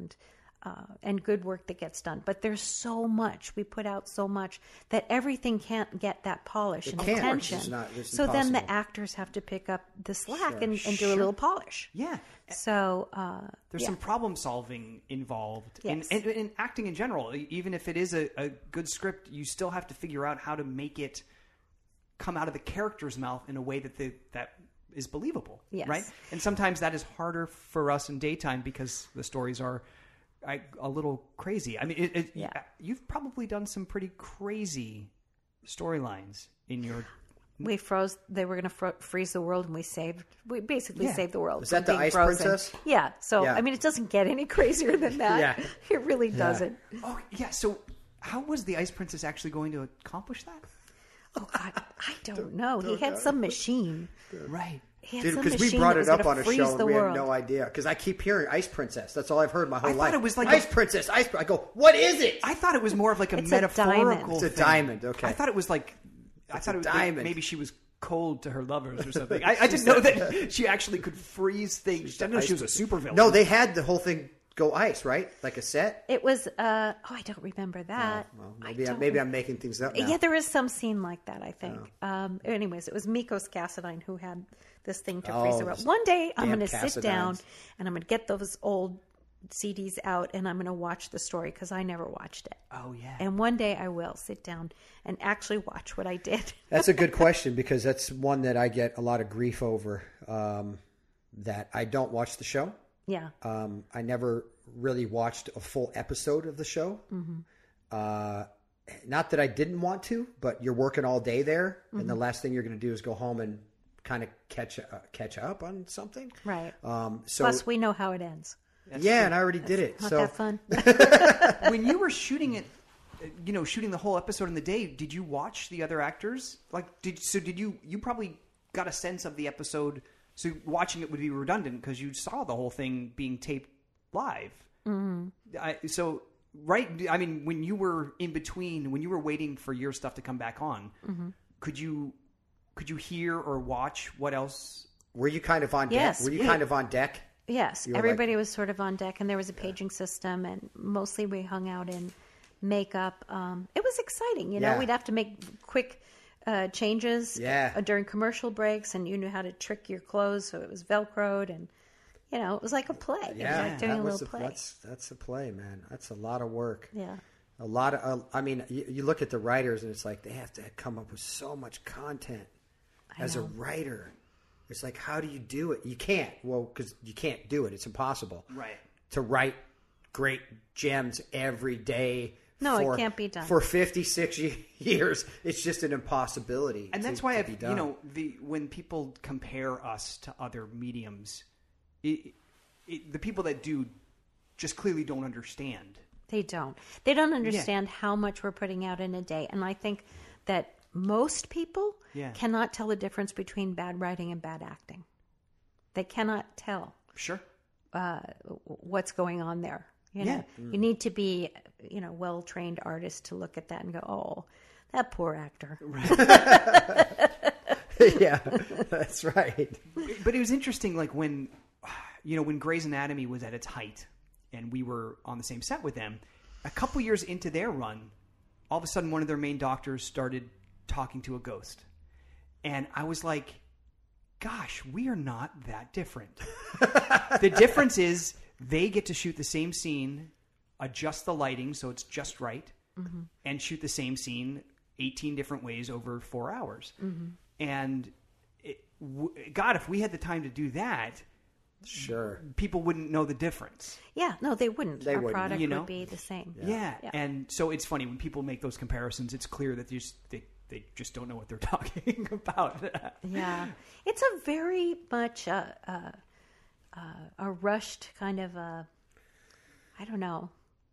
Speaker 6: and good work that gets done. But there's so much. We put out so much that everything can't get that polish and
Speaker 2: can't.
Speaker 6: attention.
Speaker 2: It's
Speaker 6: so then the
Speaker 2: impossible.
Speaker 6: actors have to pick up the slack and do a little polish.
Speaker 5: Yeah.
Speaker 6: So
Speaker 5: There's some problem solving involved,
Speaker 6: Yes.
Speaker 5: and acting in general. Even if it is a good script, you still have to figure out how to make it come out of the character's mouth in a way that is believable,
Speaker 6: Yes.
Speaker 5: right? And sometimes that is harder for us in daytime because the stories are a little crazy. I mean, you've probably done some pretty crazy storylines in your.
Speaker 6: we froze. They were going to freeze the world, and we basically saved the world.
Speaker 2: Is that
Speaker 6: from
Speaker 2: the
Speaker 6: being
Speaker 2: Ice
Speaker 6: frozen.
Speaker 2: Princess?
Speaker 6: Yeah. So
Speaker 2: Yeah.
Speaker 6: I mean, it doesn't get any crazier than that.
Speaker 2: Yeah.
Speaker 6: It really doesn't.
Speaker 5: Oh yeah. So how was the Ice Princess actually going to accomplish that?
Speaker 6: Oh God, I don't know. He had some machine.
Speaker 5: Right.
Speaker 6: He had
Speaker 2: Dude,
Speaker 6: some
Speaker 2: because we
Speaker 6: machine
Speaker 2: brought
Speaker 6: that was
Speaker 2: it up
Speaker 6: gonna
Speaker 2: on a
Speaker 6: freeze
Speaker 2: show and
Speaker 6: the
Speaker 2: we
Speaker 6: world.
Speaker 2: had no idea. Because I keep hearing Ice Princess. That's all I've heard my whole life.
Speaker 5: thought it was like
Speaker 2: Ice Princess, Ice Princess. I go, what is it?
Speaker 5: I thought it was more of like a
Speaker 6: It's a
Speaker 5: metaphorical
Speaker 6: diamond.
Speaker 2: It's a
Speaker 5: thing.
Speaker 2: diamond, okay.
Speaker 5: I thought it was like I thought it was
Speaker 2: diamond.
Speaker 5: maybe she was cold to her lovers or something. I didn't know that she actually could freeze things. I didn't know she was a supervillain.
Speaker 2: No, they had the whole thing go ice, right? Like a set?
Speaker 6: It was. I don't remember that.
Speaker 2: Well,
Speaker 6: I
Speaker 2: maybe
Speaker 6: don't-
Speaker 2: I'm making things up now.
Speaker 6: Yeah, there is some scene like that, I think. Anyways, it was Mikos Cassadine who had this thing to freeze the world. One day, I'm
Speaker 2: damn
Speaker 6: going to sit down
Speaker 2: Cassadines.
Speaker 6: and I'm going to get those old CDs out and I'm going to watch the story because I never watched it.
Speaker 5: Oh yeah.
Speaker 6: And one day I will sit down and actually watch what I did.
Speaker 2: That's a good question because that's one that I get a lot of grief over. That I don't watch the show.
Speaker 6: Yeah.
Speaker 2: I never really watched a full episode of the show. Not that I didn't want to, but you're working all day there, and the last thing you're going to do is go home and kind of catch up on something.
Speaker 6: Right.
Speaker 2: So
Speaker 6: Plus, we know how it ends.
Speaker 2: yeah, and I already did it.
Speaker 6: Not
Speaker 2: So
Speaker 6: that fun.
Speaker 5: When you were shooting it, shooting the whole episode in the day, did you watch the other actors? Did you probably got a sense of the episode? So watching it would be redundant because you saw the whole thing being taped live. I mean, when you were in between, when you were waiting for your stuff to come back on, could you hear or watch what else?
Speaker 2: were you kind of on deck?
Speaker 6: Yes.
Speaker 2: Were you kind of on deck?
Speaker 6: Yes,
Speaker 2: You were
Speaker 6: everybody was sort of on deck, and there was a paging system, and mostly we hung out in makeup. It was exciting, you know.
Speaker 2: Yeah.
Speaker 6: We'd have to make quick changes during commercial breaks, and you knew how to trick your clothes, so it was Velcroed, and you know, it was like a play. It was like doing a little play.
Speaker 2: That's a play, man. That's a lot of work.
Speaker 6: Yeah.
Speaker 2: A lot of. I mean, you look at the writers, and it's like they have to come up with so much content as a writer. It's like, how do you do it? You can't. Well, because you can't do it. It's impossible.
Speaker 5: Right.
Speaker 2: To write great gems every day.
Speaker 6: No, it can't be done.
Speaker 2: For 56 years. It's just an impossibility.
Speaker 5: And that's
Speaker 2: to
Speaker 5: why
Speaker 2: be done.
Speaker 5: when people compare us to other mediums, the people that do just clearly don't understand.
Speaker 6: They don't. They don't understand how much we're putting out in a day. And I think that most people cannot tell the difference between bad writing and bad acting. They cannot tell
Speaker 5: Sure.
Speaker 6: what's going on there. You know, you need to be, well-trained artist to look at that and go, "Oh, that poor actor."
Speaker 2: Yeah, that's right.
Speaker 5: But it was interesting, like when Grey's Anatomy was at its height, and we were on the same set with them. A couple years into their run, all of a sudden, one of their main doctors started talking to a ghost, and I was like, "Gosh, we are not that different." The difference is they get to shoot the same scene, adjust the lighting so it's just right, and shoot the same scene 18 different ways over 4 hours. And God, if we had the time to do that,
Speaker 2: Sure.
Speaker 5: people wouldn't know the difference.
Speaker 6: Yeah, no, they wouldn't.
Speaker 2: They
Speaker 6: Our
Speaker 2: wouldn't.
Speaker 6: product
Speaker 5: You know?
Speaker 6: would be the same.
Speaker 5: Yeah.
Speaker 6: Yeah.
Speaker 5: And so it's funny when people make those comparisons, it's clear that they just don't know what they're talking about.
Speaker 6: Yeah, it's a very much a rushed kind of I don't know.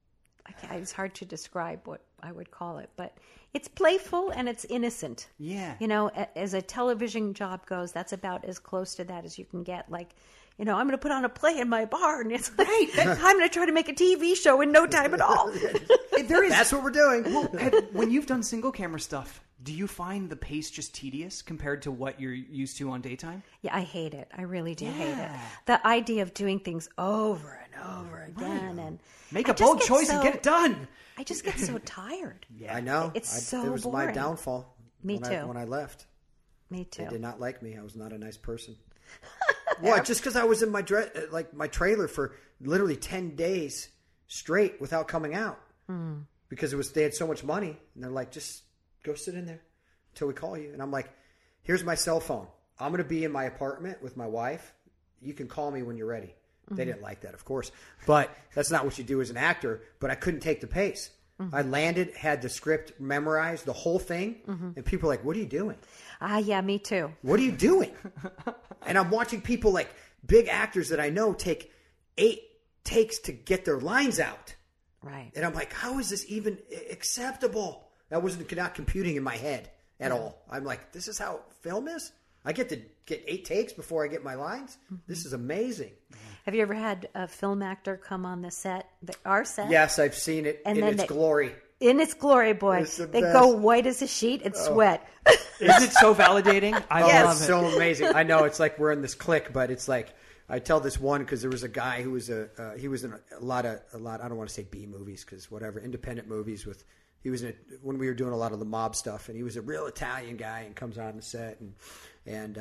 Speaker 6: It's hard to describe what I would call it, but it's playful and it's innocent.
Speaker 5: Yeah.
Speaker 6: You know, as a television job goes, that's about as close to that as you can get. Like, you know, I'm going to put on a play in my barn. It's like, I'm going to try to make a TV show in no time at all.
Speaker 2: That's what we're doing.
Speaker 5: When you've done single camera stuff, do you find the pace just tedious compared to what you're used to on daytime?
Speaker 6: Yeah, I hate it. I really do hate it. The idea of doing things over and over again and
Speaker 5: Make
Speaker 6: I
Speaker 5: a
Speaker 6: just
Speaker 5: bold
Speaker 6: get
Speaker 5: choice and get it done.
Speaker 6: I just get so tired.
Speaker 2: I know.
Speaker 6: It's so
Speaker 2: it was
Speaker 6: boring.
Speaker 2: my downfall.
Speaker 6: Me
Speaker 2: when
Speaker 6: too.
Speaker 2: When I left,
Speaker 6: Me
Speaker 2: they
Speaker 6: too.
Speaker 2: did not like me. I was not a nice person. What? Just because I was in my my trailer for literally 10 days straight without coming out because they had so much money, and they're like, just go sit in there until we call you. And I'm like, here's my cell phone. I'm going to be in my apartment with my wife. You can call me when you're ready. They didn't like that, of course, but that's not what you do as an actor. But I couldn't take the pace. I landed, had the script memorized, the whole thing, and people are like, what are you doing?
Speaker 6: Yeah, me too.
Speaker 2: What are you doing? And I'm watching people like big actors that I know take 8 takes to get their lines out.
Speaker 6: Right.
Speaker 2: And I'm like, how is this even acceptable? That wasn't not computing in my head at all. I'm like, this is how film is? I get to get 8 takes before I get my lines? This is amazing.
Speaker 6: Have you ever had a film actor come on the set, our set?
Speaker 2: Yes, I've seen it
Speaker 6: And
Speaker 2: in
Speaker 6: then
Speaker 2: its
Speaker 6: they-
Speaker 2: glory.
Speaker 6: In its glory, boy.
Speaker 2: It's the
Speaker 6: They
Speaker 2: best.
Speaker 6: go white as a sheet and sweat.
Speaker 5: Is it so validating? I love
Speaker 2: It's
Speaker 5: it.
Speaker 2: so amazing. I know it's like we're in this clique, but it's like I tell this one because there was a guy who was he was in a lot. I don't want to say B movies because whatever independent movies with. He was in when we were doing a lot of the mob stuff, and he was a real Italian guy and comes on the set, and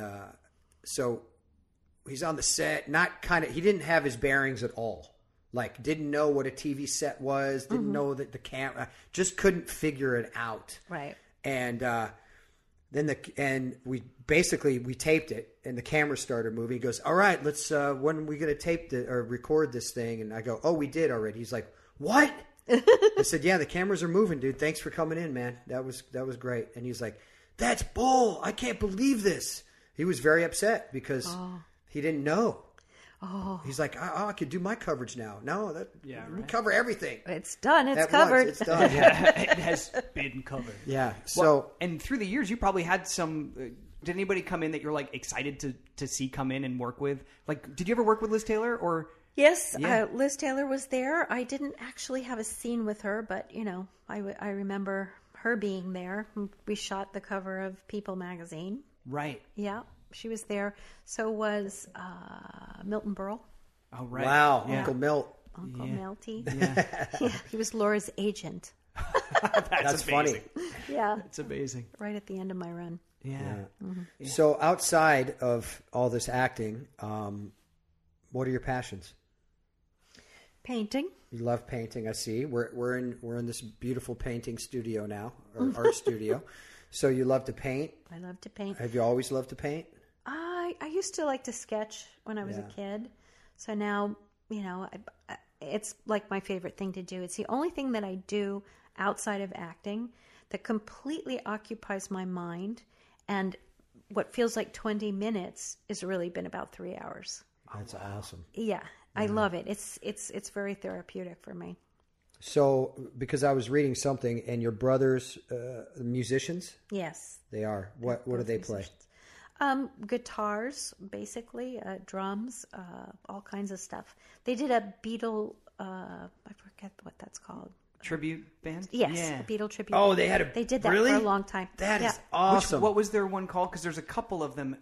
Speaker 2: so he's on the set. He didn't have his bearings at all. Like didn't know what a TV set was. Didn't know that the camera. Just couldn't figure it out.
Speaker 6: Right.
Speaker 2: And then we taped it, and the camera started moving. He goes, "All right, let's. When are we going to tape or record this thing?" And I go, "Oh, we did already." He's like, "What?" I said, "Yeah, the cameras are moving, dude. Thanks for coming in, man. That was great." And he's like, "That's bull. I can't believe this." He was very upset because he didn't know. Oh, he's like, I could do my coverage now. No, we cover everything.
Speaker 6: It's done. It's
Speaker 2: At
Speaker 6: covered.
Speaker 2: once. It's done. Yeah.
Speaker 5: It has been covered.
Speaker 2: Yeah. So.
Speaker 5: Well, and through the years, you probably had some. Did anybody come in that you're like excited to see come in and work with? Like, did you ever work with Liz Taylor or?
Speaker 6: Yes,
Speaker 5: Yeah.
Speaker 6: Liz Taylor was there. I didn't actually have a scene with her, but, you know, I remember her being there. We shot the cover of People magazine.
Speaker 5: Right.
Speaker 6: Yeah, she was there. So was Milton Berle,
Speaker 5: Oh, right.
Speaker 2: Wow,
Speaker 5: Yeah.
Speaker 2: Uncle Milt.
Speaker 6: Uncle
Speaker 5: Yeah.
Speaker 6: Melty.
Speaker 5: Yeah.
Speaker 6: Yeah, he was Laura's agent.
Speaker 2: That's funny.
Speaker 6: Yeah,
Speaker 5: It's amazing.
Speaker 6: right at the end of my run.
Speaker 5: Yeah.
Speaker 2: So outside of all this acting, what are your passions?
Speaker 6: Painting.
Speaker 2: You love painting, I see. We're in this beautiful painting studio now, or art studio. So you love to paint.
Speaker 6: I love to paint.
Speaker 2: Have you always loved to paint?
Speaker 6: I used to like to sketch when I was a kid. So now, you know, it's like my favorite thing to do. It's the only thing that I do outside of acting that completely occupies my mind. And what feels like 20 minutes has really been about 3 hours.
Speaker 2: That's awesome.
Speaker 6: Yeah, I love it. It's very therapeutic for me.
Speaker 2: So, because I was reading something, and your brothers, musicians,
Speaker 6: Yes.
Speaker 2: they are. What do they play?
Speaker 6: Guitars, basically, drums, all kinds of stuff. They did a Beatle, I forget what that's called.
Speaker 5: Tribute band?
Speaker 6: Yes,
Speaker 5: Yeah.
Speaker 6: a Beatle tribute.
Speaker 2: Oh,
Speaker 6: band.
Speaker 2: they had a.
Speaker 6: They did that
Speaker 2: really?
Speaker 6: for a long time.
Speaker 2: That
Speaker 6: Yeah.
Speaker 2: is awesome.
Speaker 5: What was their one called? Because there's a couple of them.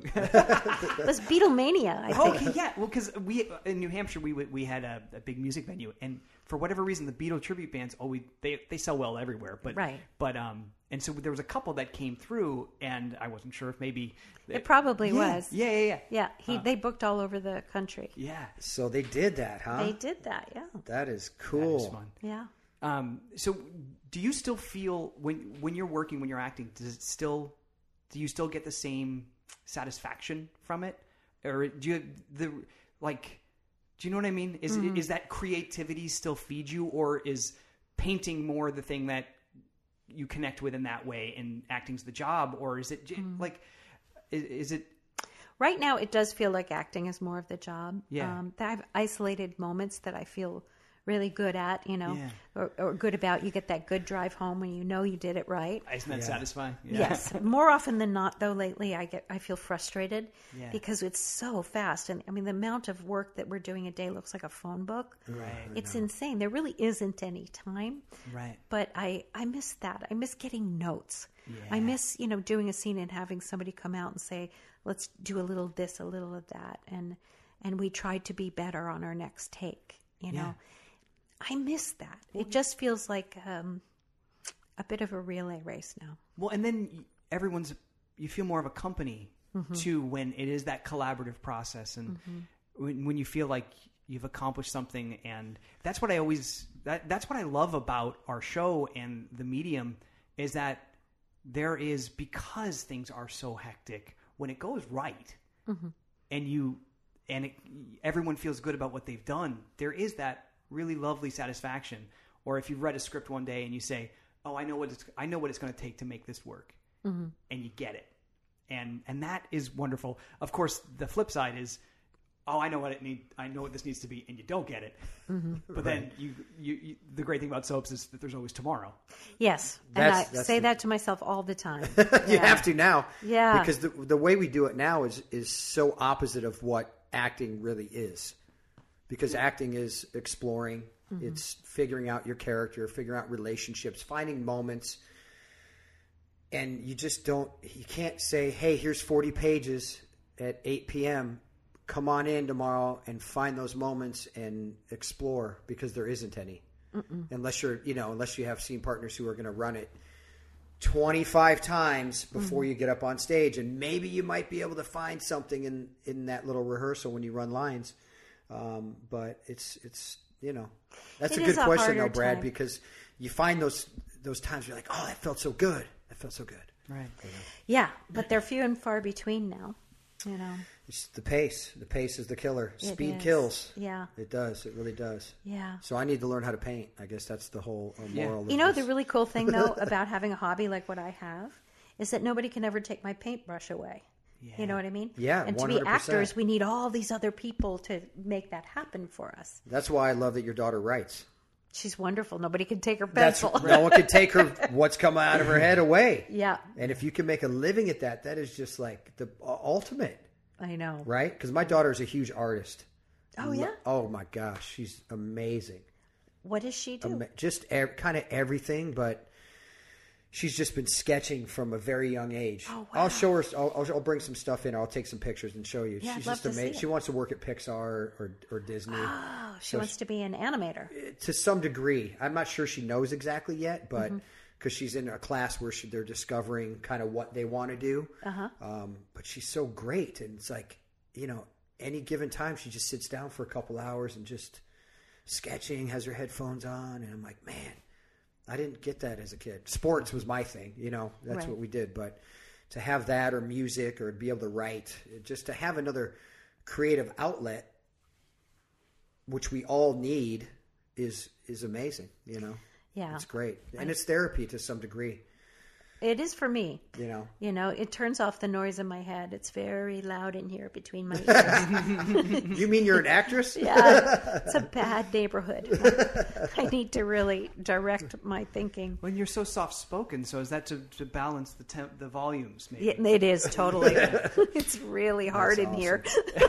Speaker 6: It was Beatlemania, I think.
Speaker 5: Okay, yeah. Well, because we in New Hampshire we had a big music venue, and for whatever reason, the Beatle tribute bands always they sell well everywhere. But
Speaker 6: Right.
Speaker 5: But and so there was a couple that came through, and I wasn't sure if maybe
Speaker 6: It probably
Speaker 5: Yeah.
Speaker 6: was.
Speaker 5: Yeah.
Speaker 6: Yeah, they booked all over the country.
Speaker 5: Yeah.
Speaker 2: So they did that, huh?
Speaker 6: They did that, yeah.
Speaker 2: That is
Speaker 5: That
Speaker 2: cool.
Speaker 5: was fun.
Speaker 6: Yeah.
Speaker 5: So do you still feel when you're working, when you're acting, do you still get the same satisfaction from it? Or do you do you know what I mean? Is that creativity still feed you, or is painting more the thing that you connect with in that way and acting's the job? Or is it is it?
Speaker 6: Right now, it does feel like acting is more of the job.
Speaker 5: Yeah.
Speaker 6: I have isolated moments that I feel really good at, or good about. You get that good drive home when you know you did it right.
Speaker 5: Isn't that satisfying? Yeah.
Speaker 6: Yes. More often than not, though, lately I feel frustrated
Speaker 5: Yeah.
Speaker 6: because it's so fast. And I mean, the amount of work that we're doing a day looks like a phone book.
Speaker 5: Right.
Speaker 6: It's insane. There really isn't any time.
Speaker 5: Right.
Speaker 6: But I miss that. I miss getting notes.
Speaker 5: Yeah.
Speaker 6: I miss, doing a scene and having somebody come out and say, let's do a little of this, a little of that. And we tried to be better on our next take,
Speaker 5: Yeah.
Speaker 6: I miss that. It just feels like a bit of a relay race now.
Speaker 5: Well, and then you feel more of a company too when it is that collaborative process, and when you feel like you've accomplished something. And that's what that's what I love about our show and the medium, is that there is, because things are so hectic, when it goes right and everyone feels good about what they've done, there is that really lovely satisfaction. Or if you've read a script one day and you say, oh, I know what it's going to take to make this work. And you get it. And that is wonderful. Of course, the flip side is, oh, I know what this needs to be, and you don't get it. But then you the great thing about soaps is that there's always tomorrow.
Speaker 6: Yes.
Speaker 2: That's
Speaker 6: and I say that to myself all the time.
Speaker 2: You have to now.
Speaker 6: Yeah.
Speaker 2: Because the way we do it now is so opposite of what acting really is. Because acting is exploring, it's figuring out your character, figuring out relationships, finding moments. And you can't say, hey, here's 40 pages at 8 p.m. Come on in tomorrow and find those moments and explore, because there isn't any. Unless you have scene partners who are going to run it 25 times before you get up on stage. And maybe you might be able to find something in that little rehearsal when you run lines. But it's that's a good question though, Brad, because you find those times you're like, oh, that felt so good. That felt so good.
Speaker 5: Right.
Speaker 6: Yeah, but they're few and far between now.
Speaker 2: It's the pace. The pace is the killer.
Speaker 6: It
Speaker 2: Speed
Speaker 6: is.
Speaker 2: kills.
Speaker 6: Yeah.
Speaker 2: It does. It really does.
Speaker 6: Yeah.
Speaker 2: So I need to learn how to paint. I guess that's the whole moral.
Speaker 6: You know,
Speaker 2: of
Speaker 6: the
Speaker 2: this.
Speaker 6: really cool thing though about having a hobby like what I have is that nobody can ever take my paintbrush away.
Speaker 5: Yeah.
Speaker 6: You know what I mean?
Speaker 2: Yeah,
Speaker 6: And to be
Speaker 2: 100%.
Speaker 6: actors, we need all these other people to make that happen for us.
Speaker 2: That's why I love that your daughter writes.
Speaker 6: She's wonderful. Nobody can take her
Speaker 2: That's
Speaker 6: pencil.
Speaker 2: no one can take her what's coming out of her head away.
Speaker 6: Yeah,
Speaker 2: And if you can make a living at that, that is just like the ultimate,
Speaker 6: I know.
Speaker 2: right? Because my daughter is a huge artist.
Speaker 6: Oh, yeah?
Speaker 2: Oh my gosh, she's amazing.
Speaker 6: What does she do?
Speaker 2: Just kind of everything, but she's just been sketching from a very young age.
Speaker 6: Oh, wow.
Speaker 2: I'll show her. I'll bring some stuff in. I'll take some pictures and show you.
Speaker 6: Yeah,
Speaker 2: She's
Speaker 6: I'd love
Speaker 2: just
Speaker 6: to see
Speaker 2: amazing.
Speaker 6: it.
Speaker 2: She wants to work at Pixar or Disney.
Speaker 6: Oh, she
Speaker 2: So
Speaker 6: wants to be an animator.
Speaker 2: To some degree. I'm not sure she knows exactly yet, but
Speaker 6: Mm-hmm.
Speaker 2: because she's in a class where they're discovering kind of what they want to do.
Speaker 6: Uh-huh.
Speaker 2: But she's so great, and it's like, any given time she just sits down for a couple hours and just sketching, has her headphones on, and I'm like, man, I didn't get that as a kid. Sports was my thing, that's
Speaker 6: Right.
Speaker 2: what we did. But to have that, or music, or be able to write, just to have another creative outlet, which we all need, is amazing.
Speaker 6: Yeah,
Speaker 2: It's great, and it's therapy to some degree.
Speaker 6: it is for me.
Speaker 2: You know,
Speaker 6: It turns off the noise in my head. It's very loud in here between my ears.
Speaker 2: you mean you're an actress?
Speaker 6: Yeah, it's a bad neighborhood. I need to really direct my thinking.
Speaker 5: When you're so soft spoken, so is that to balance the volumes? Maybe.
Speaker 6: Yeah, it is totally. It's really hard
Speaker 2: That's
Speaker 6: in here.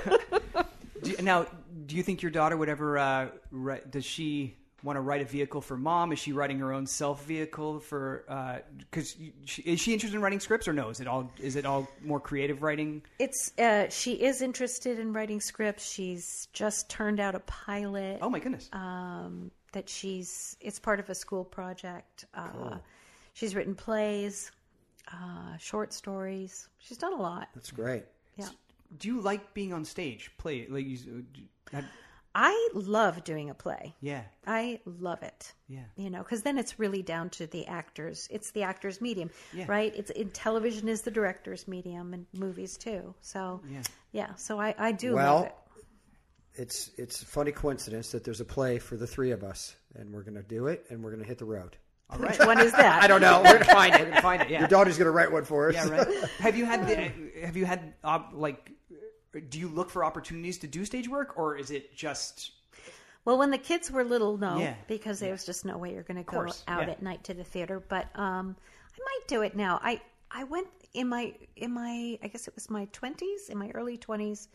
Speaker 5: Do you think your daughter would ever? Does she want to write a vehicle for mom? Is she writing her own self vehicle for? Because is she interested in writing scripts, or no? Is it all more creative writing?
Speaker 6: It's she is interested in writing scripts. She's just turned out a pilot.
Speaker 5: Oh my goodness!
Speaker 6: That it's part of a school project. She's written plays, short stories. She's done a lot.
Speaker 2: That's great.
Speaker 6: Yeah.
Speaker 5: Do you like being on stage?
Speaker 6: I love doing a play.
Speaker 5: Yeah.
Speaker 6: I love it.
Speaker 5: Yeah.
Speaker 6: Because then it's really down to the actors. It's the actor's medium,
Speaker 5: Yeah.
Speaker 6: right? It's in television is the director's medium, and movies too. So so I do love it.
Speaker 2: It's a funny coincidence that there's a play for the three of us, and we're going to do it, and we're going to hit the road.
Speaker 5: All right.
Speaker 6: Which one is that?
Speaker 2: I don't know. We're going to find
Speaker 5: We're gonna
Speaker 2: it.
Speaker 5: find it. Yeah.
Speaker 2: Your daughter's going to write one for us.
Speaker 5: Yeah. Right. Have you had like? Do you look for opportunities to do stage work, or is it just?
Speaker 6: Well, when the kids were little, no,
Speaker 5: Yeah.
Speaker 6: because there was just no way you're going to go
Speaker 5: course,
Speaker 6: out
Speaker 5: yeah.
Speaker 6: at night to the theater. But I might do it now. I went in my I guess it was my 20s, in my early 20s.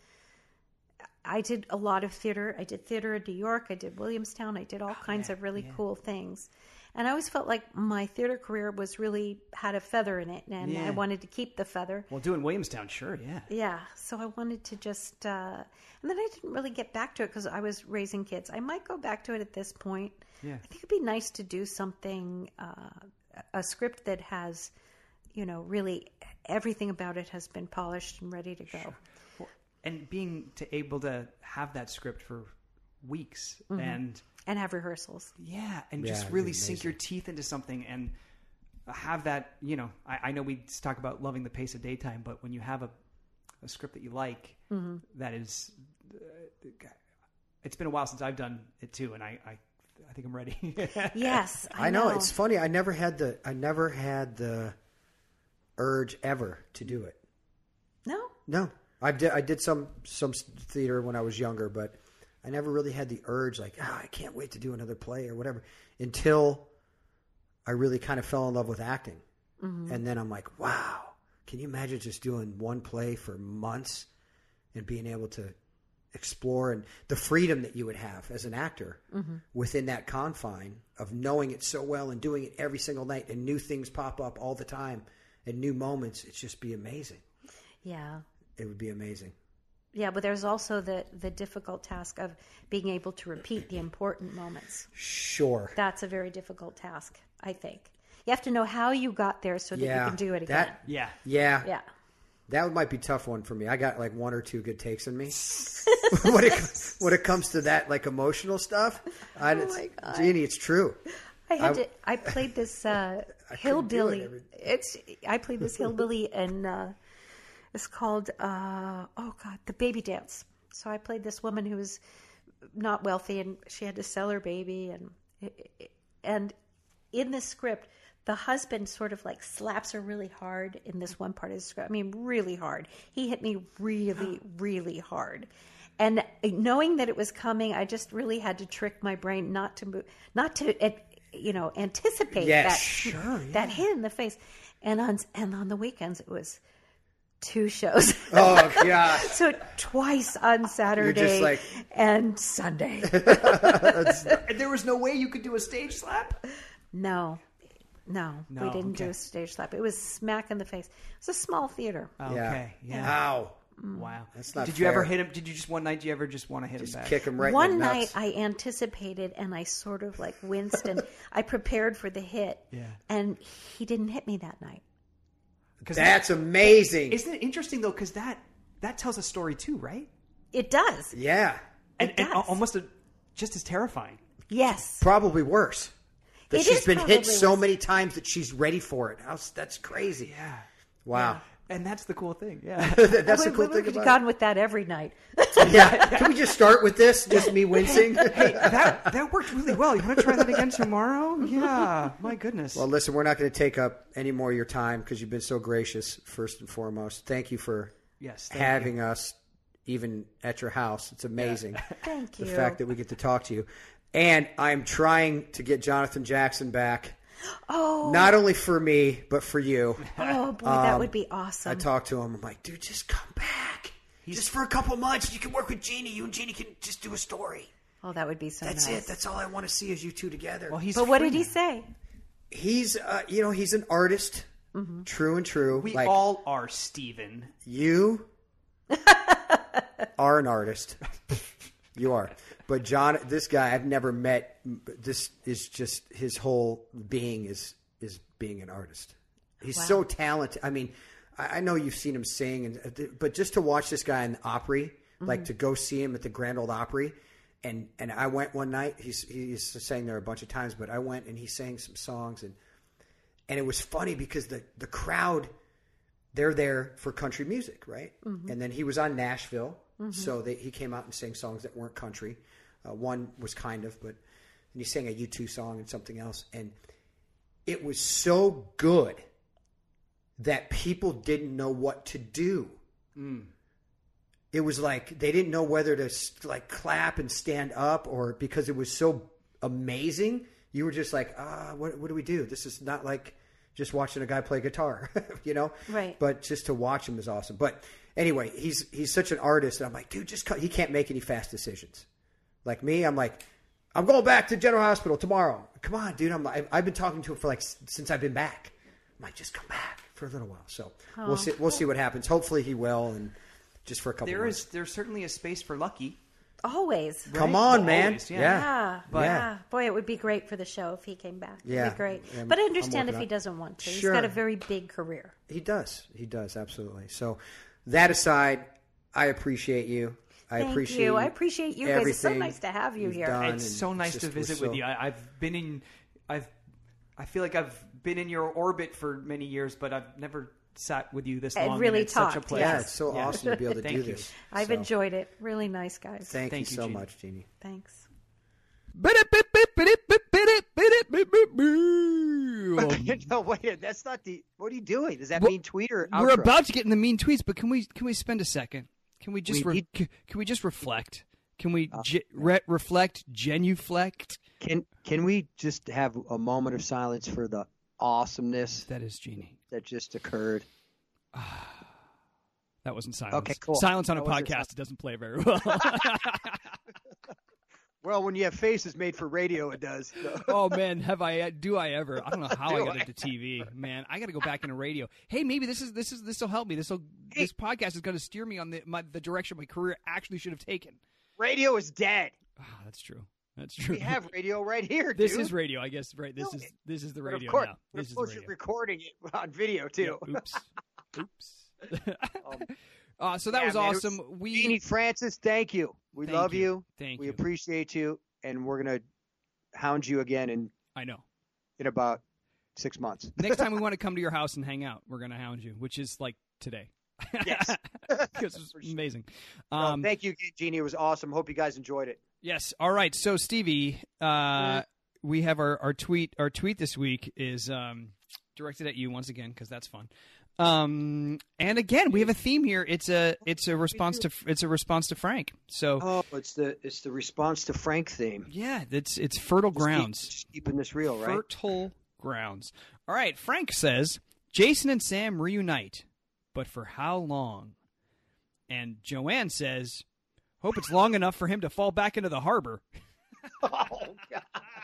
Speaker 6: I did a lot of theater. I did theater in New York. I did Williamstown. I did all kinds of really cool things. And I always felt like my theater career was really had a feather in it, and I wanted to keep the feather.
Speaker 5: Well, doing Williamstown, sure, yeah.
Speaker 6: Yeah, so I wanted to just, and then I didn't really get back to it because I was raising kids. I might go back to it at this point.
Speaker 5: Yeah.
Speaker 6: I think it'd be nice to do something, a script that has, really everything about it has been polished and ready to go.
Speaker 5: Sure. Well, and being able to have that script for weeks and
Speaker 6: have rehearsals.
Speaker 5: Yeah, and
Speaker 2: Yeah,
Speaker 5: just
Speaker 2: it'd
Speaker 5: really
Speaker 2: be
Speaker 5: sink your teeth into something and have that, I know we talk about loving the pace of daytime, but when you have a script that you like, that is, it's been a while since I've done it too, and I think I'm ready.
Speaker 6: Yes,
Speaker 2: I know. It's funny. I never had the urge ever to do it. No. I did some theater when I was younger, but I never really had the urge like, I can't wait to do another play or whatever, until I really kind of fell in love with acting. And then I'm like, wow, can you imagine just doing one play for months and being able to explore and the freedom that you would have as an actor within that confine of knowing it so well and doing it every single night, and new things pop up all the time and new moments. It'd just be amazing.
Speaker 6: Yeah.
Speaker 2: It would be amazing.
Speaker 6: Yeah, but there's also the difficult task of being able to repeat the important moments.
Speaker 2: Sure.
Speaker 6: That's a very difficult task, I think. You have to know how you got there so that you can do it again.
Speaker 5: Yeah.
Speaker 6: Yeah.
Speaker 2: That might be a tough one for me. I got like one or two good takes in me. when it comes to that, like emotional stuff,
Speaker 6: my God.
Speaker 2: Jeannie, it's true.
Speaker 6: I played this hillbilly.
Speaker 2: do
Speaker 6: I played this hillbilly, and it's called The Baby Dance. So I played this woman who was not wealthy, and she had to sell her baby, and in the script, the husband sort of like slaps her really hard in this one part of the script. I mean, really hard. He hit me really, really hard. And knowing that it was coming, I just really had to trick my brain not to anticipate that hit in the face. And on the weekends, it was 2 shows.
Speaker 2: Oh, yeah.
Speaker 6: So twice on Saturday
Speaker 2: You're just like,
Speaker 6: and Sunday.
Speaker 5: And there was no way you could do a stage slap?
Speaker 6: No, we didn't do
Speaker 5: okay.
Speaker 6: a stage slap. It was smack in the face. It was a small theater.
Speaker 5: Okay, yeah.
Speaker 2: Ow.
Speaker 5: Wow.
Speaker 2: That's not
Speaker 5: Did you ever
Speaker 2: fair.
Speaker 5: hit him? Did you just one night, do you ever just want to hit him back?
Speaker 2: Kick him right in
Speaker 6: One
Speaker 2: the
Speaker 6: night
Speaker 2: nuts.
Speaker 6: I anticipated and I sort of like winced and I prepared for the hit.
Speaker 5: Yeah.
Speaker 6: And he didn't hit me that night.
Speaker 2: That's amazing.
Speaker 5: Isn't it interesting, though, because that tells a story, too, right?
Speaker 6: It does.
Speaker 2: Yeah.
Speaker 5: And
Speaker 6: does.
Speaker 5: almost just as terrifying.
Speaker 6: Yes.
Speaker 2: Probably worse. That
Speaker 6: It
Speaker 2: she's
Speaker 6: is
Speaker 2: been hit
Speaker 6: probably
Speaker 2: so
Speaker 6: worse.
Speaker 2: many times that she's ready for it. That's crazy.
Speaker 5: Yeah.
Speaker 2: Wow.
Speaker 5: And that's the cool thing, yeah.
Speaker 2: That's the
Speaker 6: we
Speaker 2: cool
Speaker 6: could
Speaker 2: thing
Speaker 6: have
Speaker 2: about
Speaker 6: gone with that every night.
Speaker 2: it. Yeah. Can we just start with this? Just me wincing?
Speaker 5: Hey, that worked really well. You want to try that again tomorrow? Yeah. My goodness.
Speaker 2: Well, listen, we're not going to take up any more of your time because you've been so gracious, first and foremost. Thank you for
Speaker 5: yes,
Speaker 2: having us even at your house. It's amazing.
Speaker 6: Thank you.
Speaker 2: The fact that we get to talk to you. And I'm trying to get Jonathan Jackson back.
Speaker 6: Oh.
Speaker 2: Not only for me, but for you.
Speaker 6: Oh, boy, that would be awesome.
Speaker 2: I talked to him. I'm like, dude, just come back. Just for a couple months. You can work with Jeannie. You and Jeannie can just do a story.
Speaker 6: Oh, that would be so
Speaker 2: That's
Speaker 6: nice.
Speaker 2: it. That's all I want to see is you two together.
Speaker 5: Well, he's
Speaker 6: But what
Speaker 5: free
Speaker 6: did he
Speaker 5: now.
Speaker 6: say?
Speaker 2: He's, he's an artist. True and true.
Speaker 5: We
Speaker 2: like,
Speaker 5: all are, Steven.
Speaker 2: You are an artist. You are. But John, this guy I've never met. This is just his whole being is being an artist. He's so talented. I mean, I know you've seen him sing, but just to watch this guy in the Opry, like to go see him at the Grand Ole Opry, And I went one night. He's sang there a bunch of times, but I went and he sang some songs, and it was funny because the crowd, they're there for country music, right? Mm-hmm. And then he was on Nashville, so he came out and sang songs that weren't country. One was kind of, but and he sang a U2 song and something else, and it was so good that people didn't know what to do. Mm. It was like they didn't know whether to like clap and stand up, or because it was so amazing, you were just like, what do we do? This is not like just watching a guy play guitar, you know?
Speaker 6: Right.
Speaker 2: But just to watch him is awesome. But anyway, he's such an artist, and I'm like, dude, he can't make any fast decisions. Like me, I'm like, I'm going back to General Hospital tomorrow. Come on, dude. I've been talking to him for like since I've been back. I'm like, just come back for a little while. So we'll see what happens. Hopefully he will, and just for a couple.
Speaker 5: There's certainly a space for Lucky.
Speaker 6: Always.
Speaker 2: Right? Come on, man.
Speaker 5: Always,
Speaker 6: Yeah.
Speaker 5: But,
Speaker 6: yeah. Boy, it would be great for the show if he came back.
Speaker 2: Yeah.
Speaker 6: It'd be great. But I understand if he doesn't want to.
Speaker 2: Sure.
Speaker 6: He's got a very big career.
Speaker 2: He does. Absolutely. So that aside, I appreciate you. I appreciate you.
Speaker 6: I appreciate you guys. It's so nice to have you here.
Speaker 5: It's so nice to visit with you. I feel like I've been in your orbit for many years, but I've never sat with you this long.
Speaker 6: Really
Speaker 5: it's
Speaker 6: talked.
Speaker 5: Such a pleasure.
Speaker 2: Yeah, it's so awesome to be able to do this.
Speaker 6: I've enjoyed it. Really nice, guys.
Speaker 2: Thank you so much, Jeannie.
Speaker 6: Thanks.
Speaker 4: No, wait, that's not the. What are you doing? Does that mean tweet or outro?
Speaker 3: We're about to get in the mean tweets, but can we spend a second? Can we just can we just reflect? Can we reflect, genuflect?
Speaker 4: Can we just have a moment of silence for the awesomeness
Speaker 3: that is Jeannie
Speaker 4: that just occurred?
Speaker 3: That wasn't silence.
Speaker 4: Okay, cool.
Speaker 3: Silence on a podcast, it doesn't play very well.
Speaker 4: Well, when you have faces made for radio, it does. So.
Speaker 3: Oh man, do I ever? I don't know how I got into TV, man. I got to go back into radio. Hey, maybe this will help me. This podcast is going to steer me on the direction my career actually should have taken.
Speaker 4: Radio is dead.
Speaker 3: Oh, that's true. That's true.
Speaker 4: We have radio right here.
Speaker 3: This
Speaker 4: dude.
Speaker 3: is radio, I guess. Right. This is the radio
Speaker 4: of course,
Speaker 3: now.
Speaker 4: This
Speaker 3: is
Speaker 4: the radio. You're recording it on video too.
Speaker 3: Yeah, oops. So that was awesome.
Speaker 4: Jeannie Francis, thank you. We love you.
Speaker 3: Thank
Speaker 4: you.
Speaker 3: We
Speaker 4: appreciate you, and we're gonna hound you again. In about 6 months.
Speaker 3: Next time we want to come to your house and hang out, we're gonna hound you, which is like today.
Speaker 4: Yes,
Speaker 3: because it's amazing.
Speaker 4: Thank you, Jeannie. It was awesome. Hope you guys enjoyed it.
Speaker 3: Yes. All right. So Stevie, we have our tweet. Our tweet this week is directed at you once again because that's fun. And again, we have a theme here. It's a response to Frank. So
Speaker 4: it's the response to Frank theme.
Speaker 3: Yeah, it's fertile grounds.
Speaker 4: Just keeping this real, right?
Speaker 3: Fertile grounds. All right. Frank says Jason and Sam reunite, but for how long? And Joanne says, hope it's long enough for him to fall back into the harbor.
Speaker 4: Oh God.